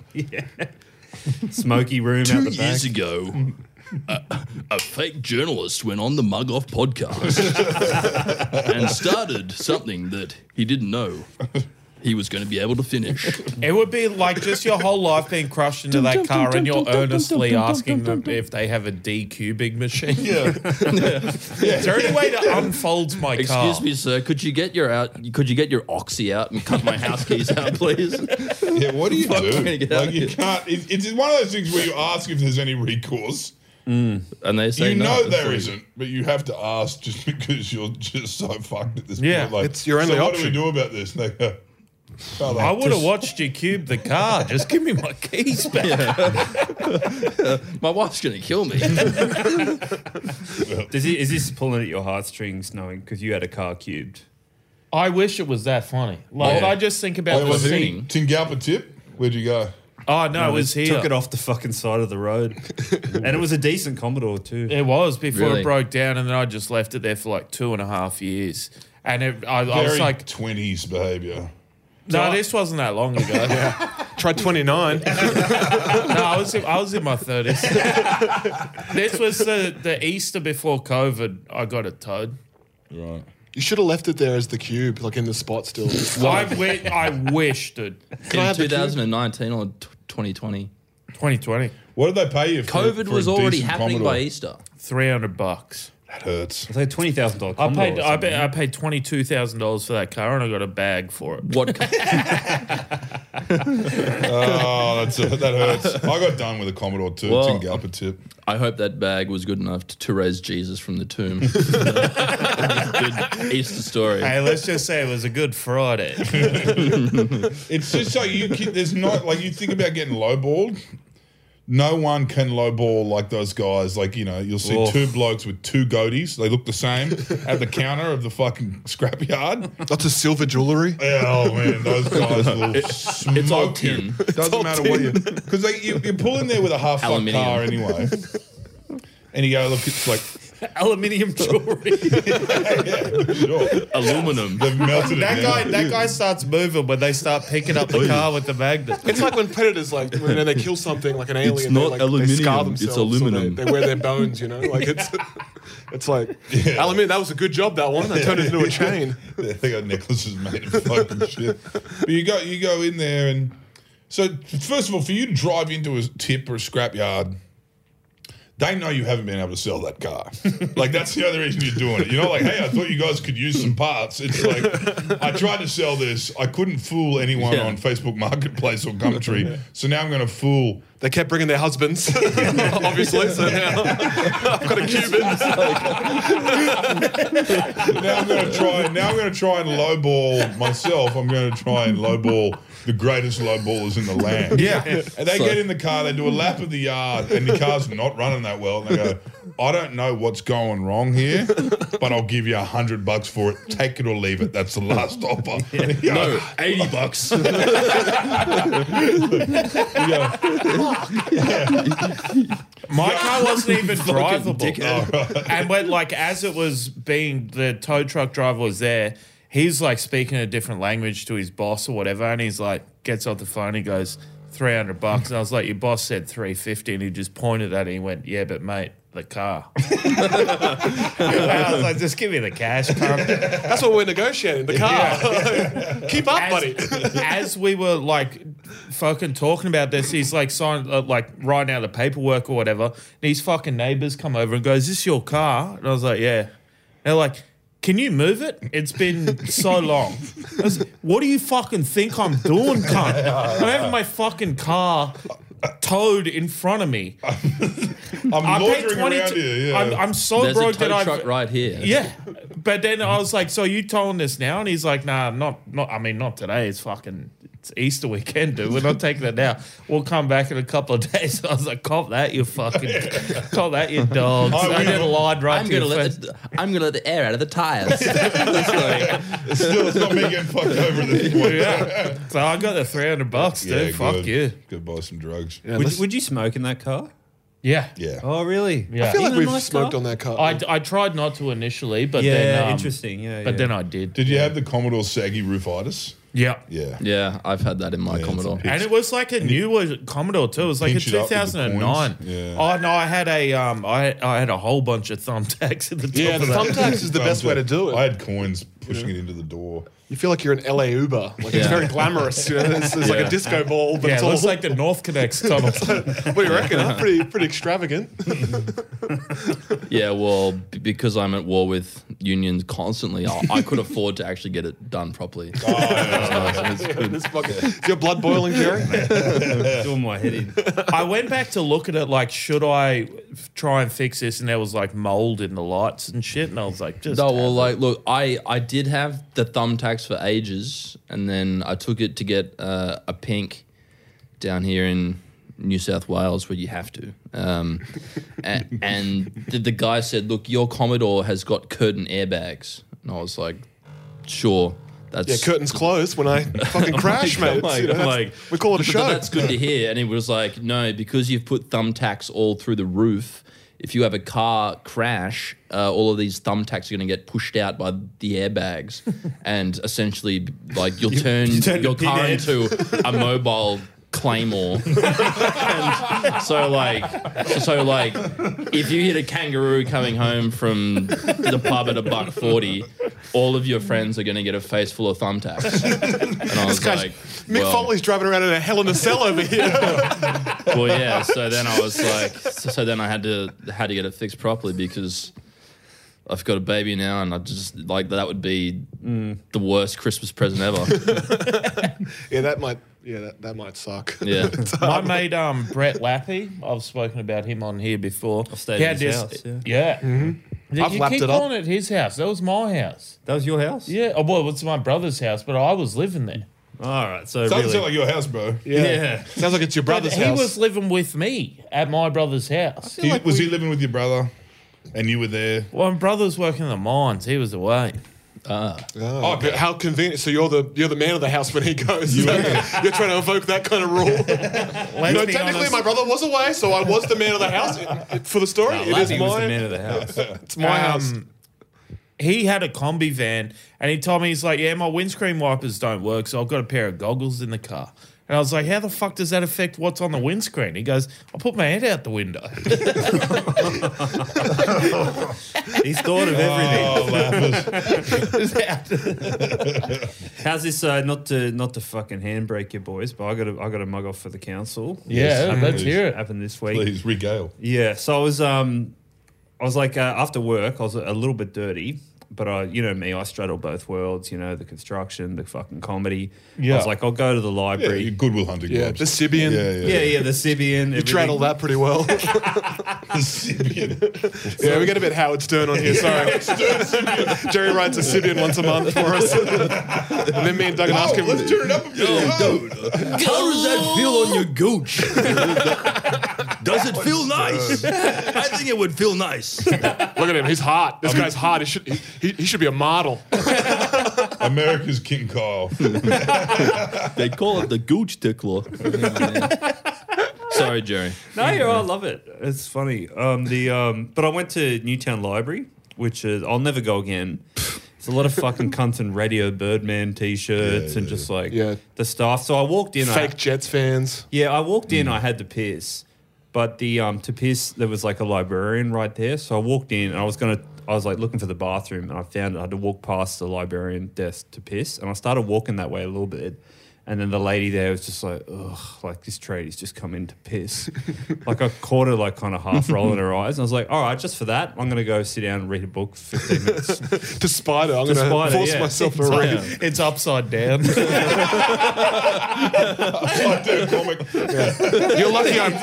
Smoky room out 2 the years back. ago, a fake journalist went on the Mug Off podcast and started something that he didn't know he was going to be able to finish. It would be like just your whole life being crushed into that car and you're earnestly asking them if they have a decubing machine. yeah. Is there any way to unfold my car? Excuse me, sir. Could you get your oxy out and cut my house keys out, please? Yeah, what do you Fuck, do? I'm gonna get out Like of you here. can't. It's one of those things where you ask if there's any recourse. And they say You no. know there It's isn't, but you have to ask just because you're just so fucked at this Yeah, point. Like, it's your only so what do option. we do about this? And they go, "Oh, I would have watched you cube the car. Just give me my keys back. like, my wife's going to kill me. Is this pulling at your heartstrings knowing because you had a car cubed? I wish it was that funny. Like Yeah. I just think about Wait, the was it scene. Tingalpa Tip? Where'd you go? Oh no, it was here. Took it off the fucking side of the road. And it was a decent Commodore too. It was before Really? it broke down, and then I just left it there for like 2.5 years. And I was Very like, 20s behaviour. no, this wasn't that long ago. Tried 29. No, I was in my 30s. This was the Easter before COVID. I got it towed. Right. You should have left it there as the cube, like in the spot still. I wish, dude. Can I In have the cube? 2019 or 2020. 2020, What did they pay you for COVID for was a already decent happening Commodore? by Easter. $300. That hurts. It's like $20,000 I Commodore. paid. I paid $22,000 for that car, and I got a bag for it. What? Oh, that hurts. I got done with a Commodore too. It's in Well, Galpa tip. I hope that bag was good enough to raise Jesus from the tomb. Good Easter story. Hey, let's just say it was a good Friday. It's just so there's not like you think about getting lowballed. No one can lowball like those guys. Like, you'll see two blokes with two goatees. They look the same at the counter of the fucking scrapyard. Lots of silver jewellery. Yeah, oh man, those guys will smoke it's all you. tin. Doesn't matter what you, because you pull in there with a half fucked Aluminium. car anyway, and you go, look, it's like Aluminium jewelry. yeah, sure. Aluminum. They've melted That it guy, down. that guy starts moving when they start picking up the car with the magnet. It's like when predators, like when they kill something, like an alien. not they aluminium, scar it's themselves. or aluminum. They wear their bones. Like it's like aluminium. That was a good job. That one. They turned it into a chain. They got necklaces made of fucking shit. But you go in there, and so first of all, for you to drive into a tip or a scrapyard, they know you haven't been able to sell that car. Like, that's the other reason you're doing it. You're not like, hey, I thought you guys could use some parts. It's like, I tried to sell this. I couldn't fool anyone on Facebook Marketplace or Gumtree. So now I'm going to fool. They kept bringing their husbands, obviously. So now I've got a Cuban. Now I'm going to try and lowball myself. I'm going to try and lowball the greatest lowballers in the land. Yeah. And they get in the car, they do a lap of the yard, and the car's not running that well. And they go, I don't know what's going wrong here, but I'll give you $100 for it. Take it or leave it. That's the last offer. You No, go, $80. My car wasn't even drivable. dickhead. And when, as it was being, the tow truck driver was there, he's like speaking a different language to his boss or whatever, and he's like, gets off the phone, he goes, $300. And I was like, your boss said $350, and he just pointed at it and he went, yeah, but mate, the car. I was like, just give me the cash, cunt. That's what we're negotiating. The car. Keep up, buddy. As we were fucking talking about this, he's like writing out the paperwork or whatever, and his fucking neighbours come over and go, is this your car? And I was like, yeah. They're like, can you move it? It's been so long. I was, what do you fucking think I'm doing, cunt? I'm having my fucking car towed in front of me. I'm I paid loitering 22. around here. Yeah. I'm so There's a broke tow that truck right here. Yeah, but then I was like, "So you towing this now?" And he's like, "Nah, not. I mean, not today. It's Easter weekend, dude. We're not taking it now. We'll come back in a couple of days." I was like, "Cop that, you fucking, cop that, you dogs." I did a line right I'm to gonna your let face. I'm gonna let the air out of the tires. Still, it's not me getting fucked over at this point. Yeah. So I got the $300, dude. Yeah, Fuck good. you. Go buy some drugs. Yeah, Would you smoke in that car? Yeah. Yeah. Oh, really? Yeah. I feel like Even a we've nice smoked car? on that car. I tried not to initially, but Yeah, then interesting. Yeah, But then I did. Did you have the Commodore saggy roofitis? Yeah. Yeah. Yeah, I've had that in my Yeah, Commodore. it's a And it was like a new Commodore too. It was like a Pinch it up with the 2009. coins. Yeah. Oh no, I had I had a whole bunch of thumbtacks at the top yeah, of the that. thumbtacks is the best way to do I it. had coins pushing it into the door. You feel like you're in LA Uber. Like it's Yeah. very glamorous. It's like Yeah. a disco ball, but Yeah, it's it all looks like the North Connects tunnel. What do you reckon? Huh? Pretty extravagant. Yeah, well, because I'm at war with unions constantly, I could afford to actually get it done properly. This fucking, is your blood boiling, Jerry? doing my head in. I went back to look at it like, should I try and fix this? And there was like mold in the lights and shit. And I was like, just No, well, look, I did have the thumbtacks for ages, and then I took it to get a pink down here in New South Wales, where you have to. And the guy said, "Look, your Commodore has got curtain airbags," and I was like, "Sure." That's Yeah, curtains closed when I fucking crash, mate. We call it a but show. that's good to hear. And he was like, "No, because you've put thumbtacks all through the roof. If you have a car crash, all of these thumbtacks are going to get pushed out by the airbags, and essentially, like, you'll turn your car into a mobile claymore." And so like, if you hit a kangaroo coming home from the pub at $1.40, all of your friends are going to get a face full of thumbtacks. And I was like, Mick well, Foley's driving around in a Hell in a Cell over here. well, yeah. So then I was like, so then I had to get it fixed properly because I've got a baby now, and I just like that would be the worst Christmas present ever. Yeah, that might suck. Yeah. My mate Brett Lappy, I've spoken about him on here before. I've stayed He at had his this- house. Yeah. I've You lapped keep it up. calling it his house. That was my house. That was your house? Yeah. Oh, well, it's my brother's house, but I was living there. All right. So Doesn't really, sound like your house, bro. yeah. Sounds like it's your But brother's he house. was living with me at my brother's house. Was he living with your brother? And you were there? Well, my brother was working in the mines. He was away. Oh, but how convenient! So you're the man of the house when he goes. You're trying to evoke that kind of rule. No, be technically, honest. my brother was away, so I was the man of the house for the story. It is Lappy was the mine. man of the house. It's my house. He had a combi van, and he told me, he's like, yeah, my windscreen wipers don't work, so I've got a pair of goggles in the car. And I was like, how the fuck does that affect what's on the windscreen? He goes, I put my head out the window. He's thought of everything. Oh, laughers. How's this? Not to fucking handbrake you boys, but I got a mug off for the council. Yeah, let's hear it. Happened this week. Please, regale. Yeah, so I was like after work, I was a little bit dirty, but you know me, I straddle both worlds. You know, the construction, the fucking comedy. Yeah. I was like, I'll go to the Yeah, library. you're Goodwill Hunting. Yeah, Bobs. the Sibian. Yeah, the Sibian. You straddle that pretty well. The Sibian. Yeah, we get a bit Howard Stern on here. Sorry. Jerry writes a Sibian once a month for us. And then me and Duggan ask him. Let's turn it up a bit. How does that feel on your gooch? Does it feel nice? I think it would feel nice. Look at him. He's hot. This guy's hot. He should be a model. America's King Kyle. They call it the gooch tickler. Sorry, Jerry. No, I love it. It's funny. But I went to Newtown Library, which is I'll never go again. It's a lot of fucking cunts and Radio Birdman t-shirts and just like the stuff. So I walked in. Fake Jets fans. I walked in. I had to piss, but to piss there was like a librarian right there. So I walked in and I was like looking for the bathroom and I found I had to walk past the librarian desk to piss, and I started walking that way a little bit. And then the lady there was just like, ugh, like this tradie's just come in to piss. Like I caught her like kind of half rolling her eyes. And I was like, all right, just for that, I'm going to go sit down and read a book for 15 minutes. To Spider. I'm going to Spider, force yeah. myself to read. It's upside down. Upside down comic. You're lucky I'm...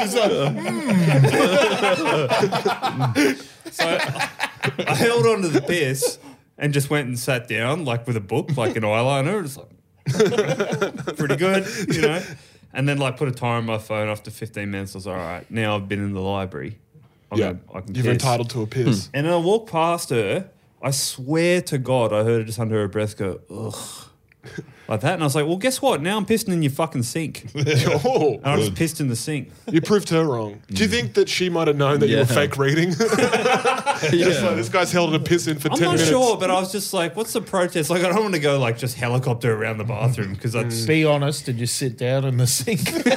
So I held on to the piss and just went and sat down like with a book, like an eyeliner. Just like, pretty good, you know. And then like put a timer on my phone after 15 minutes. I was like, all right, now I've been in the library. I can You're piss. entitled to a piss. And then I walked past her. I swear to God, I heard her just under her breath go, ugh. Like that. And I was like, well, guess what? Now I'm pissing in your fucking sink. Oh, And I just pissed in the sink. you proved her wrong. Do you think that she might have known that you were Yeah. fake reading? Just like, this guy's held a piss in for I'm 10 not minutes. sure, but I was just like, what's the protest? Like, I don't want to go like just helicopter around the bathroom because that's... Be honest, did you sit down in the sink?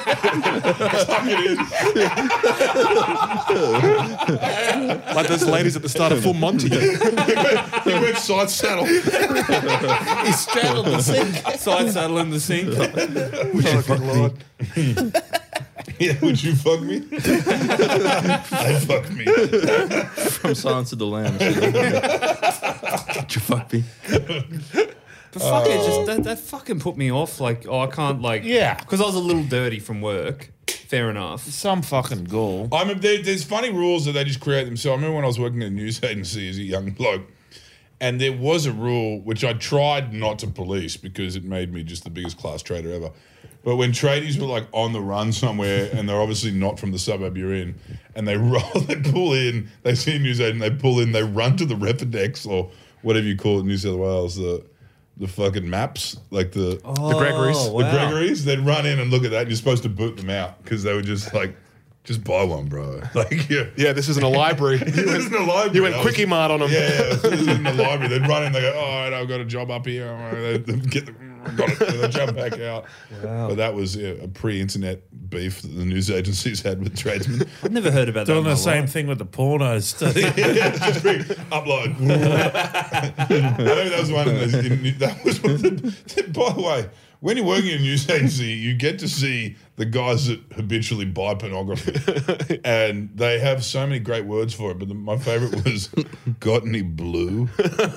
Like those ladies at the start of Full Monty. He went side saddle. He straddled the sink. Side saddle in the sink. Fucking Lord. Yeah, would you fuck me? I fuck me. From Silence of the Lambs. Would you fuck me? But fuck it, just that fucking put me off. Like, I can't like... Yeah. Because I was a little dirty from work. Fair enough. Some fucking gall. I mean, there's funny rules that they just create themselves. I remember when I was working at a news agency as a young bloke, and there was a rule which I tried not to police because it made me just the biggest class trader ever. But when tradies were like on the run somewhere and they're obviously not from the suburb you're in, and they pull in, they see a news agent, they pull in, they run to the Refidex or whatever you call it in New South Wales, the fucking maps, like the Gregories. Oh, the wow. Gregories, they'd run in and look at that, and you're supposed to boot them out because they were just like, just buy one, bro. Like, Yeah, this isn't a library. This isn't a library. You went I was- Quickie Mart on them. Yeah, this isn't the library. They'd run in, they go, oh, all right, I've got a job up here. All right, they'd get the, got it. And they'd jump back out. Wow. But that was a pre-internet beef that the news agencies had with tradesmen. I've never heard about that. Doing in my the same life. thing with the pornos too. Just big upload. I think that was one of those. That was one of the, by the way, when you're working in a news agency, you get to see the guys that habitually buy pornography, and they have so many great words for it. But my favorite was, "Got any blue?"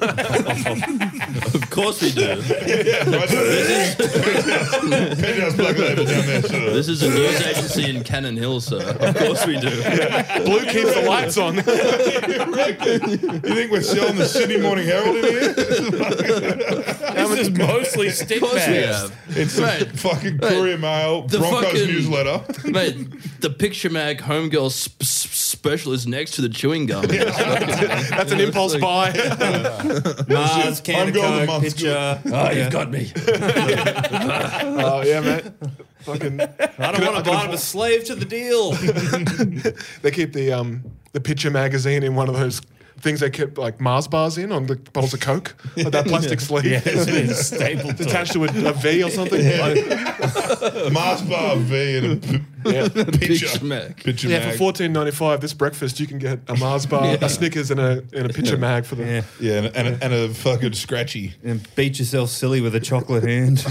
Of course we do. Yeah, right there. Penthouse Black Label down there, sir. This is a news agency in Cannon Hill, sir. Of course we do. Blue keeps the lights on. You reckon? You think we're selling the Sydney Morning Herald in here? This is mostly stick Of course we bags. have. It's the Mate, fucking Courier Mail, the Broncos fucking- newsletter. Mate, the Picture Mag Homegirl special is next to the chewing gum. That's an impulse buy. Mars, can of Homegirl of the Coke, month's picture. Oh, you've got me. Oh yeah, mate. Fucking. I don't want to buy him a slave to the deal. They keep the picture magazine in one of those things they kept like Mars bars in on the bottles of Coke, like that plastic sleeve. Yeah, it's stapled It's to attached to a V or something. Mars bar V and a Picture Mag. picture Yeah, mag. for $14.95 this breakfast you can get a Mars bar, a Snickers, and a picture mag for the. Yeah. Yeah, and a fucking scratchy. And beat yourself silly with a chocolate hand.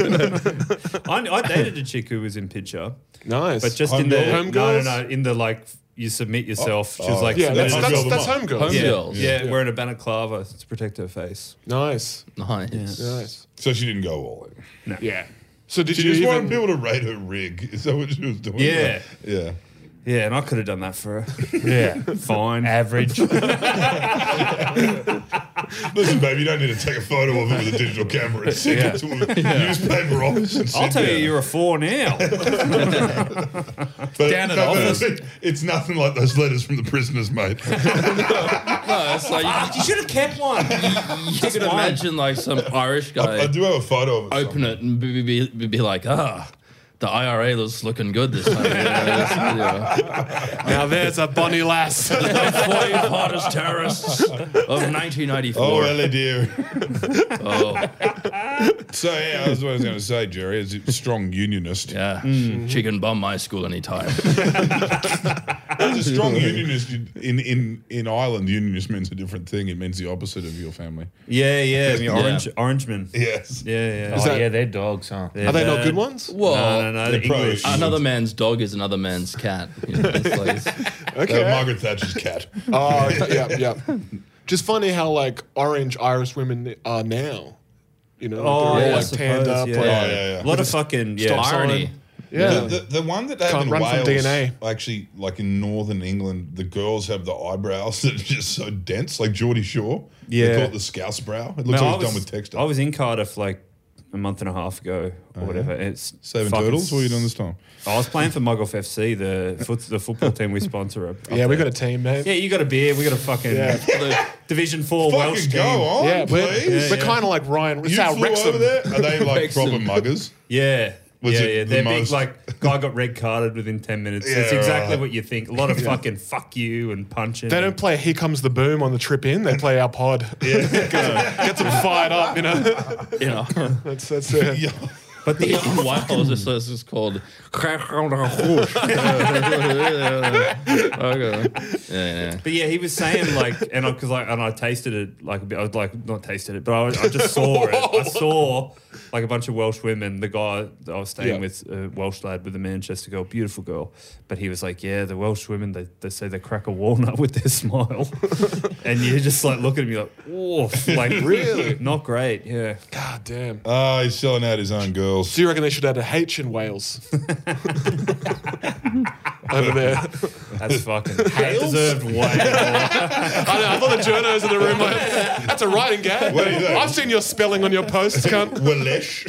I dated a chick who was in picture, Nice. but just in the Homegirls? no, in the like you submit yourself. She was like, Yeah, that's submitted- homegirls. yeah, Homegirls. yeah, wearing a balaclava to protect her face. Nice. Nice. Nice. So she didn't go all in. Yeah. So did She you just wanted even? people to rate her rig. Is that what she was doing? Yeah. Yeah. Yeah, and I could have done that for her. Yeah. Fine. Average. Listen, babe, you don't need to take a photo of it with a digital camera and send it to a newspaper office. And I'll sit tell you, down. you're a 4 now. But Down at office. It's nothing like those letters from the prisoners, mate. No, it's like You should have kept one. you could imagine like some Irish I guy do have a photo of it. open it and be like, the IRA looks looking good this time. Now there's a bonny lass. The 40 hottest terrorists of 1994. Oh, Ellie dear. Oh, So, yeah, that's what I was going to say, Jerry. Is a strong unionist. yeah. She can bomb my school anytime. As a strong unionist in Ireland, unionist means a different thing. It means the opposite of your family. Yeah, yeah. I mean, Yeah. Orangeman. Yes. Yeah, yeah. Oh, that- yeah, they're dogs, huh? Yeah, Are they not bad. good ones? Well, No, They're the English. pros. another man's dog is another man's cat. You know, it's like, Okay. Margaret Thatcher's cat. Oh, yeah, yeah. Just funny how like orange Irish women are now. You know, Oh, they're all yeah, I like suppose, tanned up. yeah. like- Oh, yeah, yeah. A lot of fucking Stop sign. irony. yeah. The one that they have Can't in run from Wales, DNA. actually, like in northern England, the girls have the eyebrows that are just so dense, like Geordie Shore. Yeah. They call it the scouse brow. It looks No, like it's done with texture. I was in Cardiff like a month and a half ago or whatever. It's Seven fucking Turtles? What are you doing this time? I was playing for Muggoff FC, the football team we sponsor. Yeah, we got a team, mate. Yeah, you got a beer. We got a fucking Yeah. Division 4 Welsh Fucking team. go on, Yeah, please. we're kind of like Ryan. It's You our flew over Wrexham. there? Are they like Wrexham. proper muggers? Yeah. Was yeah, it yeah. the They're most- big, like, guy got red carded within 10 minutes. Yeah, It's exactly right. what you think. A lot of fucking fuck you and punching. They don't play Here Comes the Boom on the trip in. They play our pod. Yeah. Get them fired up, you know. You know, That's Yeah. But the in Wales, this is called. Okay. Yeah. But yeah, he was saying like, and I tasted it like a bit. I was like, not tasted it, but I just saw it. I saw like a bunch of Welsh women. The guy that I was staying Yeah. with, a Welsh lad with a Manchester girl, beautiful girl. But he was like, yeah, the Welsh women, they say they crack a walnut with their smile, and you just like look at him, you're like, oof, like Really? not great. Yeah, God damn. Ah, he's selling out his own girls. Do you reckon they should add a H in Wales? Over there. that's fucking that deserved way more. I know, I thought the journos in the room like, that's a writing gag. What do you think? I've seen your spelling on your posts, cunt. Welsh.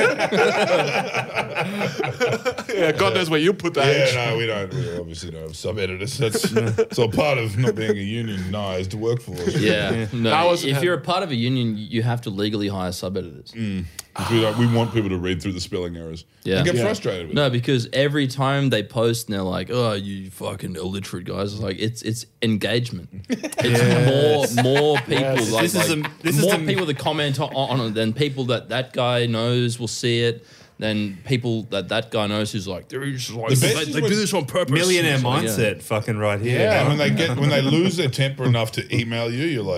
Yeah, God knows where you put that H. Yeah, no, we obviously don't have sub-editors. That's all part of not being a unionised workforce. Yeah. I No, wasn't if ha- you're a part of a union, you have to legally hire sub-editors. We want people to read through the spelling errors. Yeah. And get Yeah. frustrated with No, because every time they post and they're like, "Oh, you fucking illiterate guys," it's like it's engagement. It's more people. Yes. Like, This is like, the- this is more the- people that comment on it than people that guy knows will see it. Then people that guy knows who's like, they're just like, best they is do when- this on purpose. Millionaire It's like, yeah. mindset, fucking right here. And when they lose their temper enough to email you, you're like,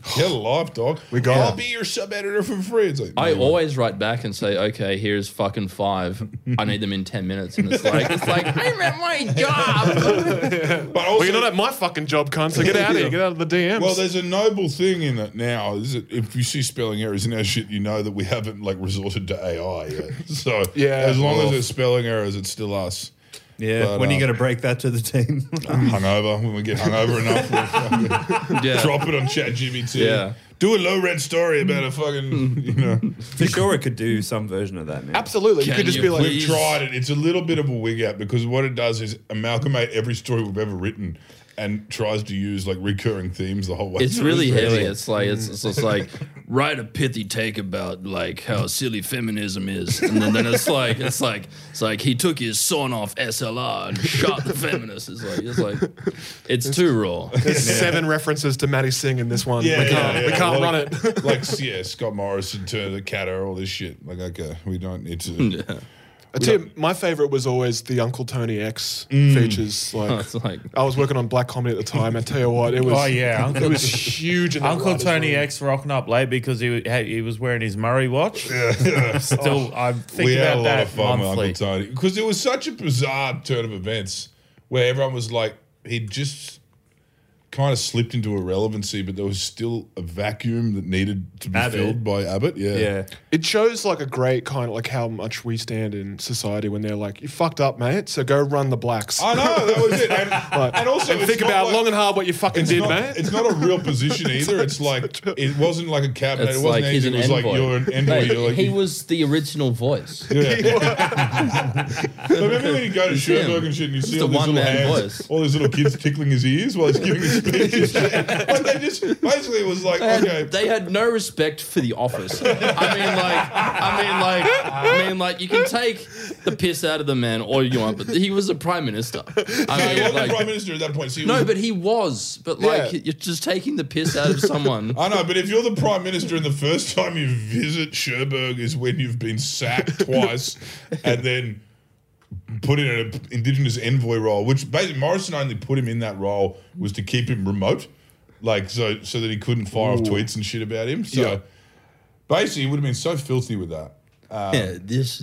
Get a life, dog. I'll be your sub editor for free. It's like, I no, always write back and say, okay, here's fucking 5. I need them in 10 minutes. And it's like, I'm at my job. but also, Well, you're not at my fucking job, cunt, so get out of here. Get out of the DMs. well, there's a noble thing in it now. Is that if you see spelling errors in our shit, you know that we haven't like resorted to AI yet. So as long as there's spelling errors, it's still us. Yeah, But, when are you going to break that to the team? Hungover, when we get hungover enough, we'll Yeah. drop it on ChatGPT. Yeah. Do a low rent story about a fucking, you know. For sure, it could do some version of that now. Absolutely. You Can could just you be like, We've tried it. It's a little bit of a wig out because what it does is amalgamate every story we've ever written and tries to use like recurring themes the whole way. It's through. really heavy. It's like it's just like write a pithy take about like how silly feminism is, and then it's like he took his sawn off SLR and shot the feminists. It's too raw. there's 7 references to Maddie Singh in this one. Yeah, we can't run Like- it. Like, Scott Morrison to the Catter, all this shit. Like, okay, we don't need to. I tell you, my favorite was always the Uncle Tony X features. Like, It's like I was working on black comedy at the time. I tell you what, it was. Oh, yeah. it was huge. In that Uncle writer's Tony room. X rocking up late because he was wearing his Murray watch. Still, I think We had a about lot that of fun monthly. with Uncle Tony because it was such a bizarre turn of events where everyone was like, he just kind of slipped into irrelevancy, but there was still a vacuum that needed to be Abbott. filled by Abbott. Yeah. Yeah. It shows like a great kind of like how much we stand in society when they're like, you fucked up, mate. So go run the blacks. I know, that was it. And also, and it's think not about like- long and hard what you fucking it's did, not, mate. It's not a real position either. It's like it wasn't like a cabinet. it's It wasn't like he's anything. an It was envoy. like you're an envoy. Mate, You're like, he was the original voice. remember when you go to It's him. Sherbrooke and shit and you see Just all a these little one-man hands, voice. all these little kids tickling his ears while he's giving his speech and shit. Like they just basically it was like, okay. They had no respect for the office. I mean, like, you can take the piss out of the man all you want, but he was the prime minister. No, he wasn't like, prime minister at that point. So he no, was, but he was. But like, Yeah. you're just taking the piss out of someone. I know, but if you're the prime minister and the first time you visit Cherbourg is when you've been sacked twice and then put in an Indigenous envoy role, which basically Morrison only put him in that role was to keep him remote, like so that he couldn't fire off tweets and shit about him. So Yeah. basically, he would have been so filthy with that. Yeah,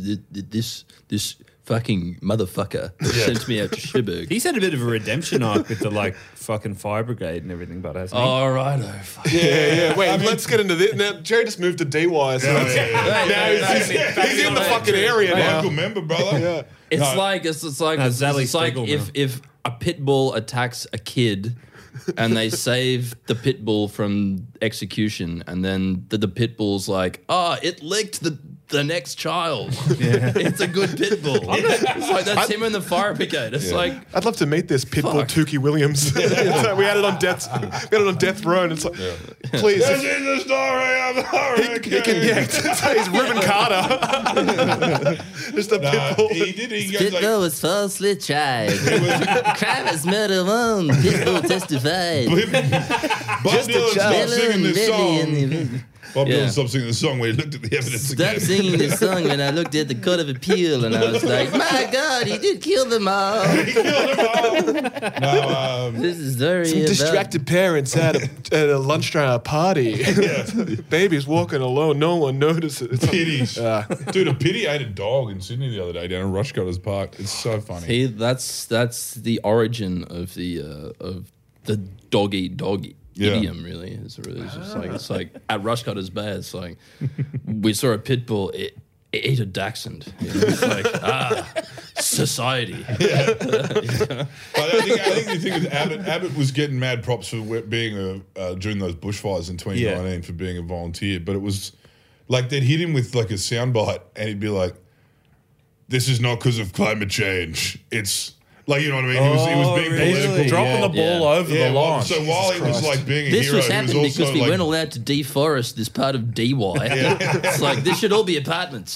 this fucking motherfucker sent me out to Cherbourg. He's had a bit of a redemption arc with the like fucking fire brigade and everything, but hasn't he? All right, fuck. Yeah. Wait, let's get into this. Now, Jerry just moved to DY, so Yeah, yeah, now he's in the fucking area now. Local member, brother. Yeah. It's No. like it's like Zally it's like Steggall now. if a pit bull attacks a kid and they save the pit bull from execution, and then the pit bull's like, it licked the next child. Yeah. It's a good pit bull. It's like that's him in the fire brigade. It's like I'd love to meet this pitbull Fuck. Tukey Williams. we had it on death row, and it's like, please. This is the story of the hurricane. He's Reuben Carter. Just a Nah, pitbull. he did. He goes like, was falsely tried. Crime is murder one. Pit bull testified. Bob Dylan stopped singing this song. Bob Yeah. Dylan stopped singing the song where he looked at the evidence again. singing this song when I looked at the Court of Appeal, and I was like, my God, he did kill them all. He killed them all. No, This is very Some distracted parents at a lunchtime party. Baby's walking alone. No one notices. pitties. Dude, a pity ate a dog in Sydney the other day down in Rushcutters Park. It's so funny. See, that's the origin of the dog eat dog Yeah. idiom. Really, it's just like at Rushcutters Bay. It's like we saw a pit bull. It ate a dachshund. You know? It's like society. But I think the thing is Abbott was getting mad props for being during those bushfires in 2019 for being a volunteer. But it was like they'd hit him with like a soundbite and he'd be like, "This is not because of climate change. It's." Like, you know what I mean? He was being political. Dropping the ball over the line. So while he was like being a This hero, was he was happening also because we like, weren't allowed to deforest this part of DY. It's like this should all be apartments.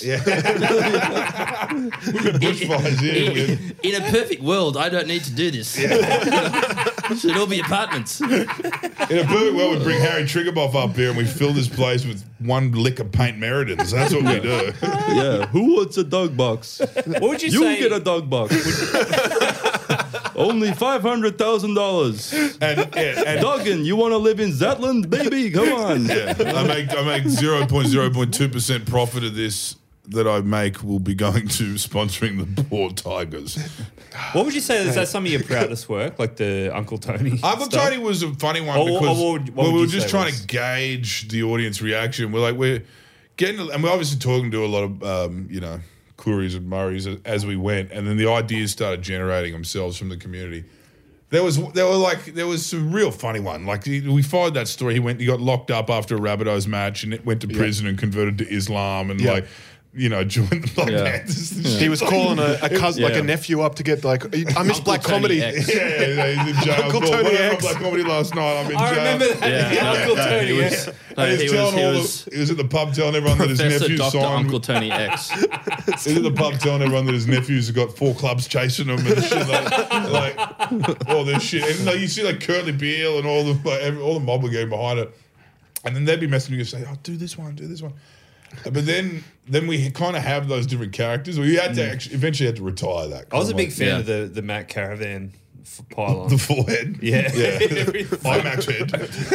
bushfires here. In a perfect world, I don't need to do this. Should all be apartments. In a perfect world, we'd bring Harry Triggerboff up here and we fill this place with one lick of paint Meridans. That's what we do. Yeah, who wants a dog box? What would you You say? get a dog box. Only $500,000. And Duggan, you want to live in Zetland, baby? Come on. yeah, I make 0.02% profit of this that I make will be going to sponsoring the Port Tigers. What would you say is that some of your proudest work, like the Uncle Tony? Uncle stuff? Tony was a funny one Or because what we would were you just say trying was- to gauge the audience reaction. We're getting, and we're obviously talking to a lot of Cloories and Murrays as we went, and then the ideas started generating themselves from the community. There was some real funny one. Like we followed that story. He got locked up after a Rabbitohs match and went to prison and converted to Islam and joined the Black Panthers. and shit. He was calling a cousin, like Yeah. a nephew, up to get like, I miss Uncle black Tony comedy. X. Yeah, he's in jail. Uncle Well, Tony whatever X. Black comedy last night. I'm in jail. I remember that. Yeah, Uncle no, Tony. he was- yeah. no, And he he was was at the pub telling everyone that his Professor nephews Dr. signed. Uncle Tony X. He's at the pub telling everyone that his nephews have got 4 clubs chasing them and shit like all this shit. And you see like Curtly Beale and all the mob were getting behind it, and then they'd be messaging you and say, "Oh, do this one." But then we kind of have those different characters. We had to eventually had to retire that. I was a big fan Yeah. of the Matt Caravan pylon. The forehead. Yeah. IMAX head.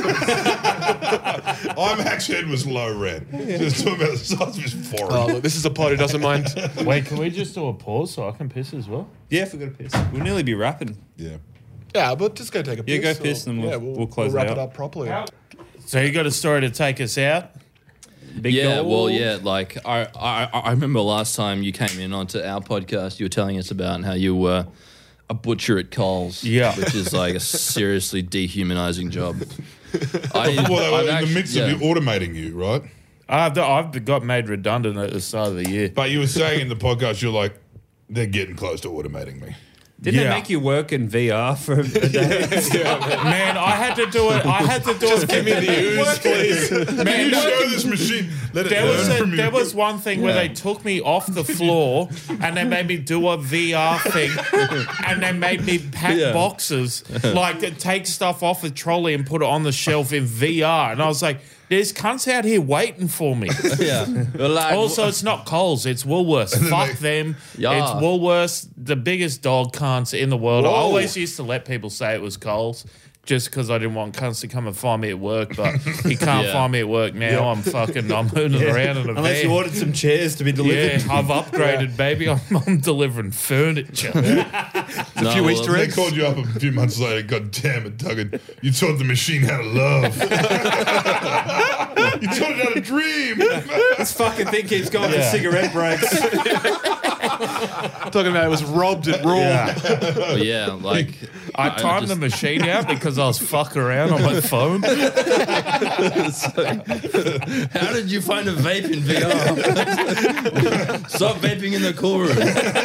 IMAX head was low red. Just talking about the size of his forehead. Oh, look, this is a pod who doesn't mind. Wait, can we just do a pause so I can piss as well? Yeah, if we're going to piss. We'll nearly be wrapping. Yeah. Yeah, but just go take a piss. Yeah, go piss and we'll close wrap it it out. up properly. So you got a story to take us out? Big Yeah, dog. well, yeah. Like I remember last time you came in onto our podcast, you were telling us about how you were a butcher at Coles. Yeah. which is like a seriously dehumanizing job. Well, they were in I've the midst of yeah. automating you, right? I've got made redundant at the start of the year. But you were saying in the podcast, you're like, they're getting close to automating me. Didn't Yeah. they make you work in VR for a day? Man, I had to do it. Just give me the ooze, please. Can Man, you no, show this machine? Let it there learn from you. was one thing where they took me off the floor and they made me do a VR thing and they made me pack boxes, like take stuff off the trolley and put it on the shelf in VR. And I was like, there's cunts out here waiting for me. Yeah. But like, Also, it's not Coles, it's Woolworths. Fuck them. Yeah. It's Woolworths, the biggest dog cunts in the world. I Whoa. always used to let people say it was Coles just because I didn't want cunts to come and find me at work, but he can't Yeah. find me at work now. I'm mooning around in a Unless you van. ordered some chairs to be delivered. Yeah, I've upgraded, baby. I'm delivering furniture. no, few well, Easter They eggs. called you up a few months later. God damn it, Duggan. You taught the machine how to love. You taught it how to dream. This fucking thing keeps going for cigarette breaks. Talking about it was robbed at Raw. But yeah, like I timed the machine out because I was fucking around on my phone. How did you find a vape in VR? Stop vaping in the cool room.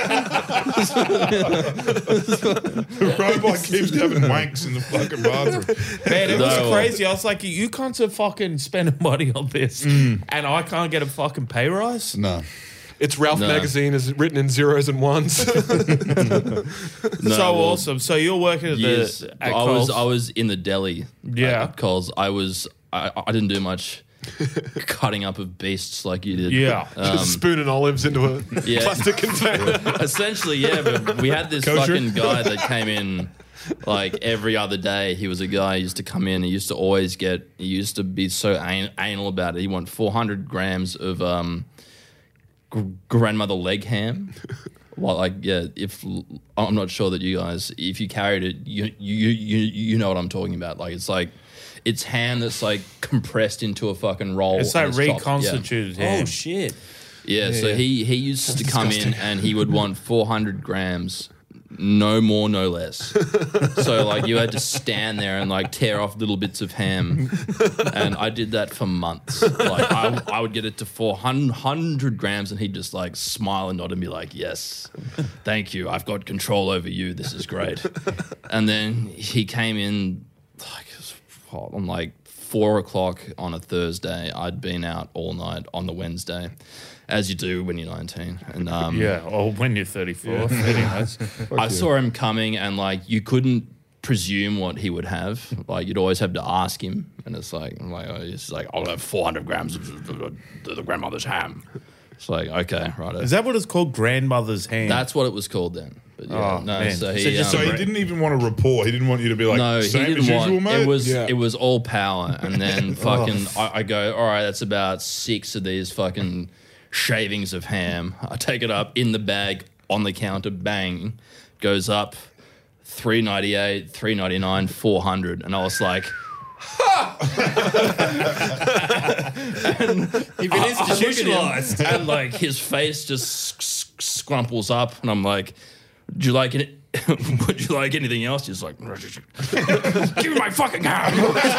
The robot keeps having wanks in the fucking bathroom. Man, it was No. crazy. I was like, you cunts are fucking spending money on this and I can't get a fucking pay rise? No. It's Ralph No. magazine is written in zeros and ones. No, So well, awesome. So you're working at Yes, the I at was Coles. in the deli. Yeah. at Coles. I didn't do much cutting up of beasts like you did. Yeah. Just spooning olives into a Yeah. plastic container. Essentially, yeah. But we had this Kosher? fucking guy that came in like every other day. He was a guy who used to come in. He used to be so anal about it. He wanted 400 grams of grandmother leg ham. Well, like, yeah, I'm not sure that you guys, if you carried it, you know what I'm talking about. Like, it's ham that's like compressed into a fucking roll. It's like and chopped. Yeah. reconstituted ham. Oh, shit. Yeah, so he used to come in and he would want 400 grams, no more, no less. So like you had to stand there and like tear off little bits of ham, and I did that for months. Like I would get it to 400 grams, and he'd just like smile and nod and be like, "Yes, thank you. I've got control over you. This is great." And then he came in like it was on like 4 o'clock on a Thursday. I'd been out all night on the Wednesday, as you do when you're 19. And Yeah, or when you're 34. Anyways. I saw him coming, and like you couldn't presume what he would have. Like you'd always have to ask him, and it's like I'll have 400 grams of the grandmother's ham. It's like, okay, right. Is that what it's called? Grandmother's ham? That's what it was called then. But yeah, Oh, no. man. So So he, just So he didn't even want to report. He didn't want you to be like, no, he same didn't as usual, want. mate. It was all power, and then fucking. I go, all right, that's about 6 of these fucking shavings of ham. I take it up in the bag on the counter, bang, goes up $3.98, $3.99, $400, and I was like. You've been institutionalized. And like his face just scrumples up, and I'm like, "Would you like it? Would you like anything else?" He's like, "Give me my fucking hand."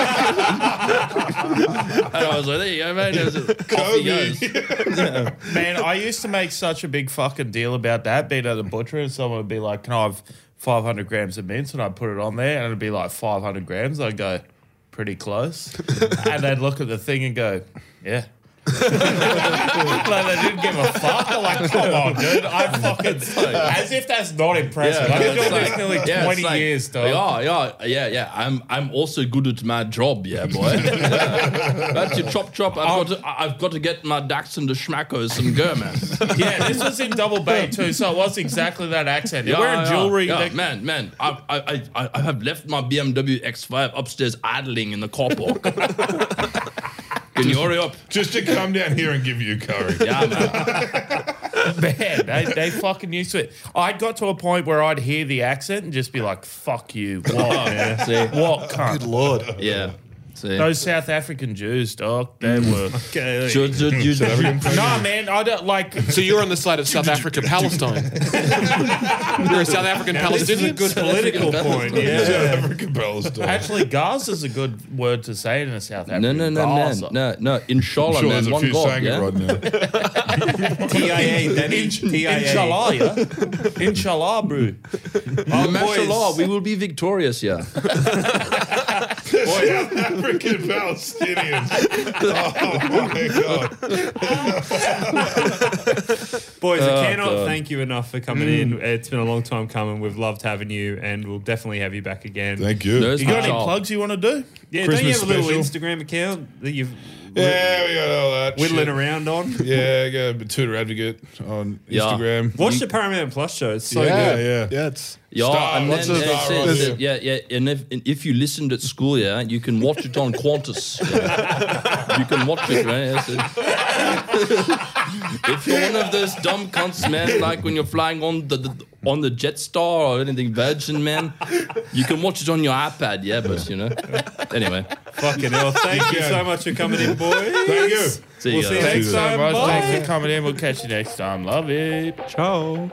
And I was like, "There you go, mate." Off he goes. Man, I used to make such a big fucking deal about that, being at the butcher, and someone would be like, "Can I have 500 grams of mince?" And I'd put it on there, and it'd be like 500 grams. I'd go, "Pretty close." And they'd look at the thing and go, "Yeah." Like they didn't give a fuck. I'm like, come on, dude. I fucking as if that's not impressive. I've been doing this nearly 20 years, dog. Yeah. I'm also good at my job, yeah, boy. Yeah. That's your chop. I've got to get my Dax and the Schmackos some German. Yeah, this was in Double Bay too, so it was exactly that accent. You're wearing jewelry. Yeah, man. I have left my BMW X5 upstairs idling in the car park. Can you hurry up? Just to come down here and give you curry. Yeah, man. Man, they fucking used to it. I got to a point where I'd hear the accent and just be like, "Fuck you, what? See? What cunt?" Good Lord. Yeah. See? Those South African Jews, dog, they were. No, man, I don't like. So you're on the side of South Africa, Palestine. You're a South African This is a Palestinian? good political point. South Yeah. African Palestine. Actually, Gaza is a good word to say in a South African. No, Gaza. man. No. Inshallah, I'm sure man. there's a One few God, saying yeah? it right now. TIA, Danny. TIA. Inshallah, yeah. Inshallah, bro. Mashallah, we will be victorious, yeah. South African Palestinians. Oh my God. Boys, I cannot thank you enough for coming in. It's been a long time coming. We've loved having you, and we'll definitely have you back again. Thank you. There's You got my any child. plugs you want to do? Yeah, don't you have Christmas a little special. Instagram account that you've Yeah, we got all that. whittling shit. around on? Yeah, I got a Tutor Advocate on Yeah. Instagram. Watch the Paramount Plus show. It's so Yeah, good. yeah. Yeah, it's Yeah, Star, and lots then of it Star says Wars. that, and if you listened at school, yeah, you can watch it on Qantas. Yeah. You can watch it, right? Yes, if you're one of those dumb cunts, man, like when you're flying on the Jetstar or anything Virgin, man, you can watch it on your iPad, yeah, but you know. Anyway, Fucking hell. Thank you Yeah. so much for coming in, boys. Thank you. see We'll you see you guys. next Thanks so time. much. Bye. Thanks for coming in. We'll catch you next time. Love it. Ciao.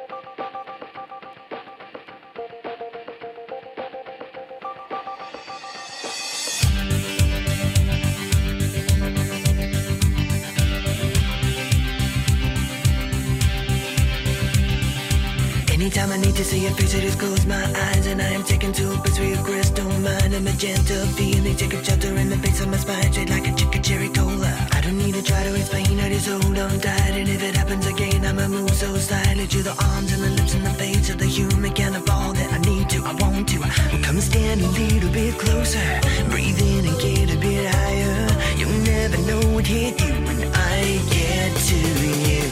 Anytime I need to see a face, I just close my eyes and I am taken to a place where your crystal mind and magenta feeling take a shelter in the face of my spine, straight like a chicken cherry cola. I don't need to try to explain, I just hold on tight, and if it happens again, I'ma move so slightly to the arms and the lips and the face of the human kind of all that I need to, I want to. Come stand a little bit closer, breathe in and get a bit higher. You'll never know what hit you when I get to you.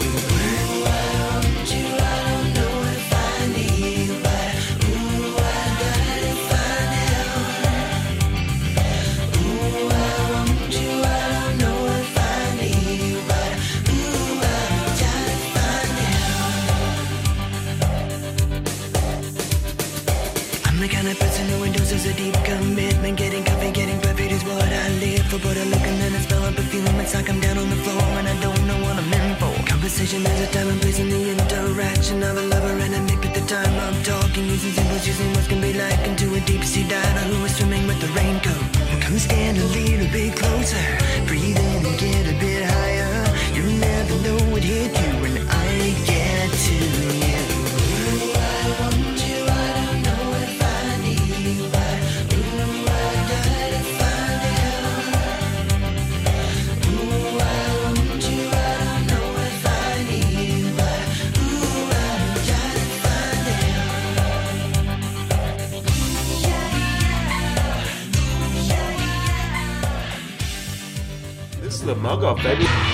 I'm the kind of person who endorses a deep commitment. Getting coffee, getting perfect is what I live for. But I look and then I smell a perfume. It's like I'm down on the floor and I don't know what I'm in for. Conversation has a time and place in the interaction of a lover and a mate at the time of talking. Using symbols, using what can be like into a deep sea diver who is swimming with the raincoat. Come stand a little bit closer, breathe in and get a bit higher. You'll never know what hit you when I get to you. I want you, I don't know if I need you, but I gotta find out. I want you, I don't know if I need you, but I gotta find out. This is the mug off, baby.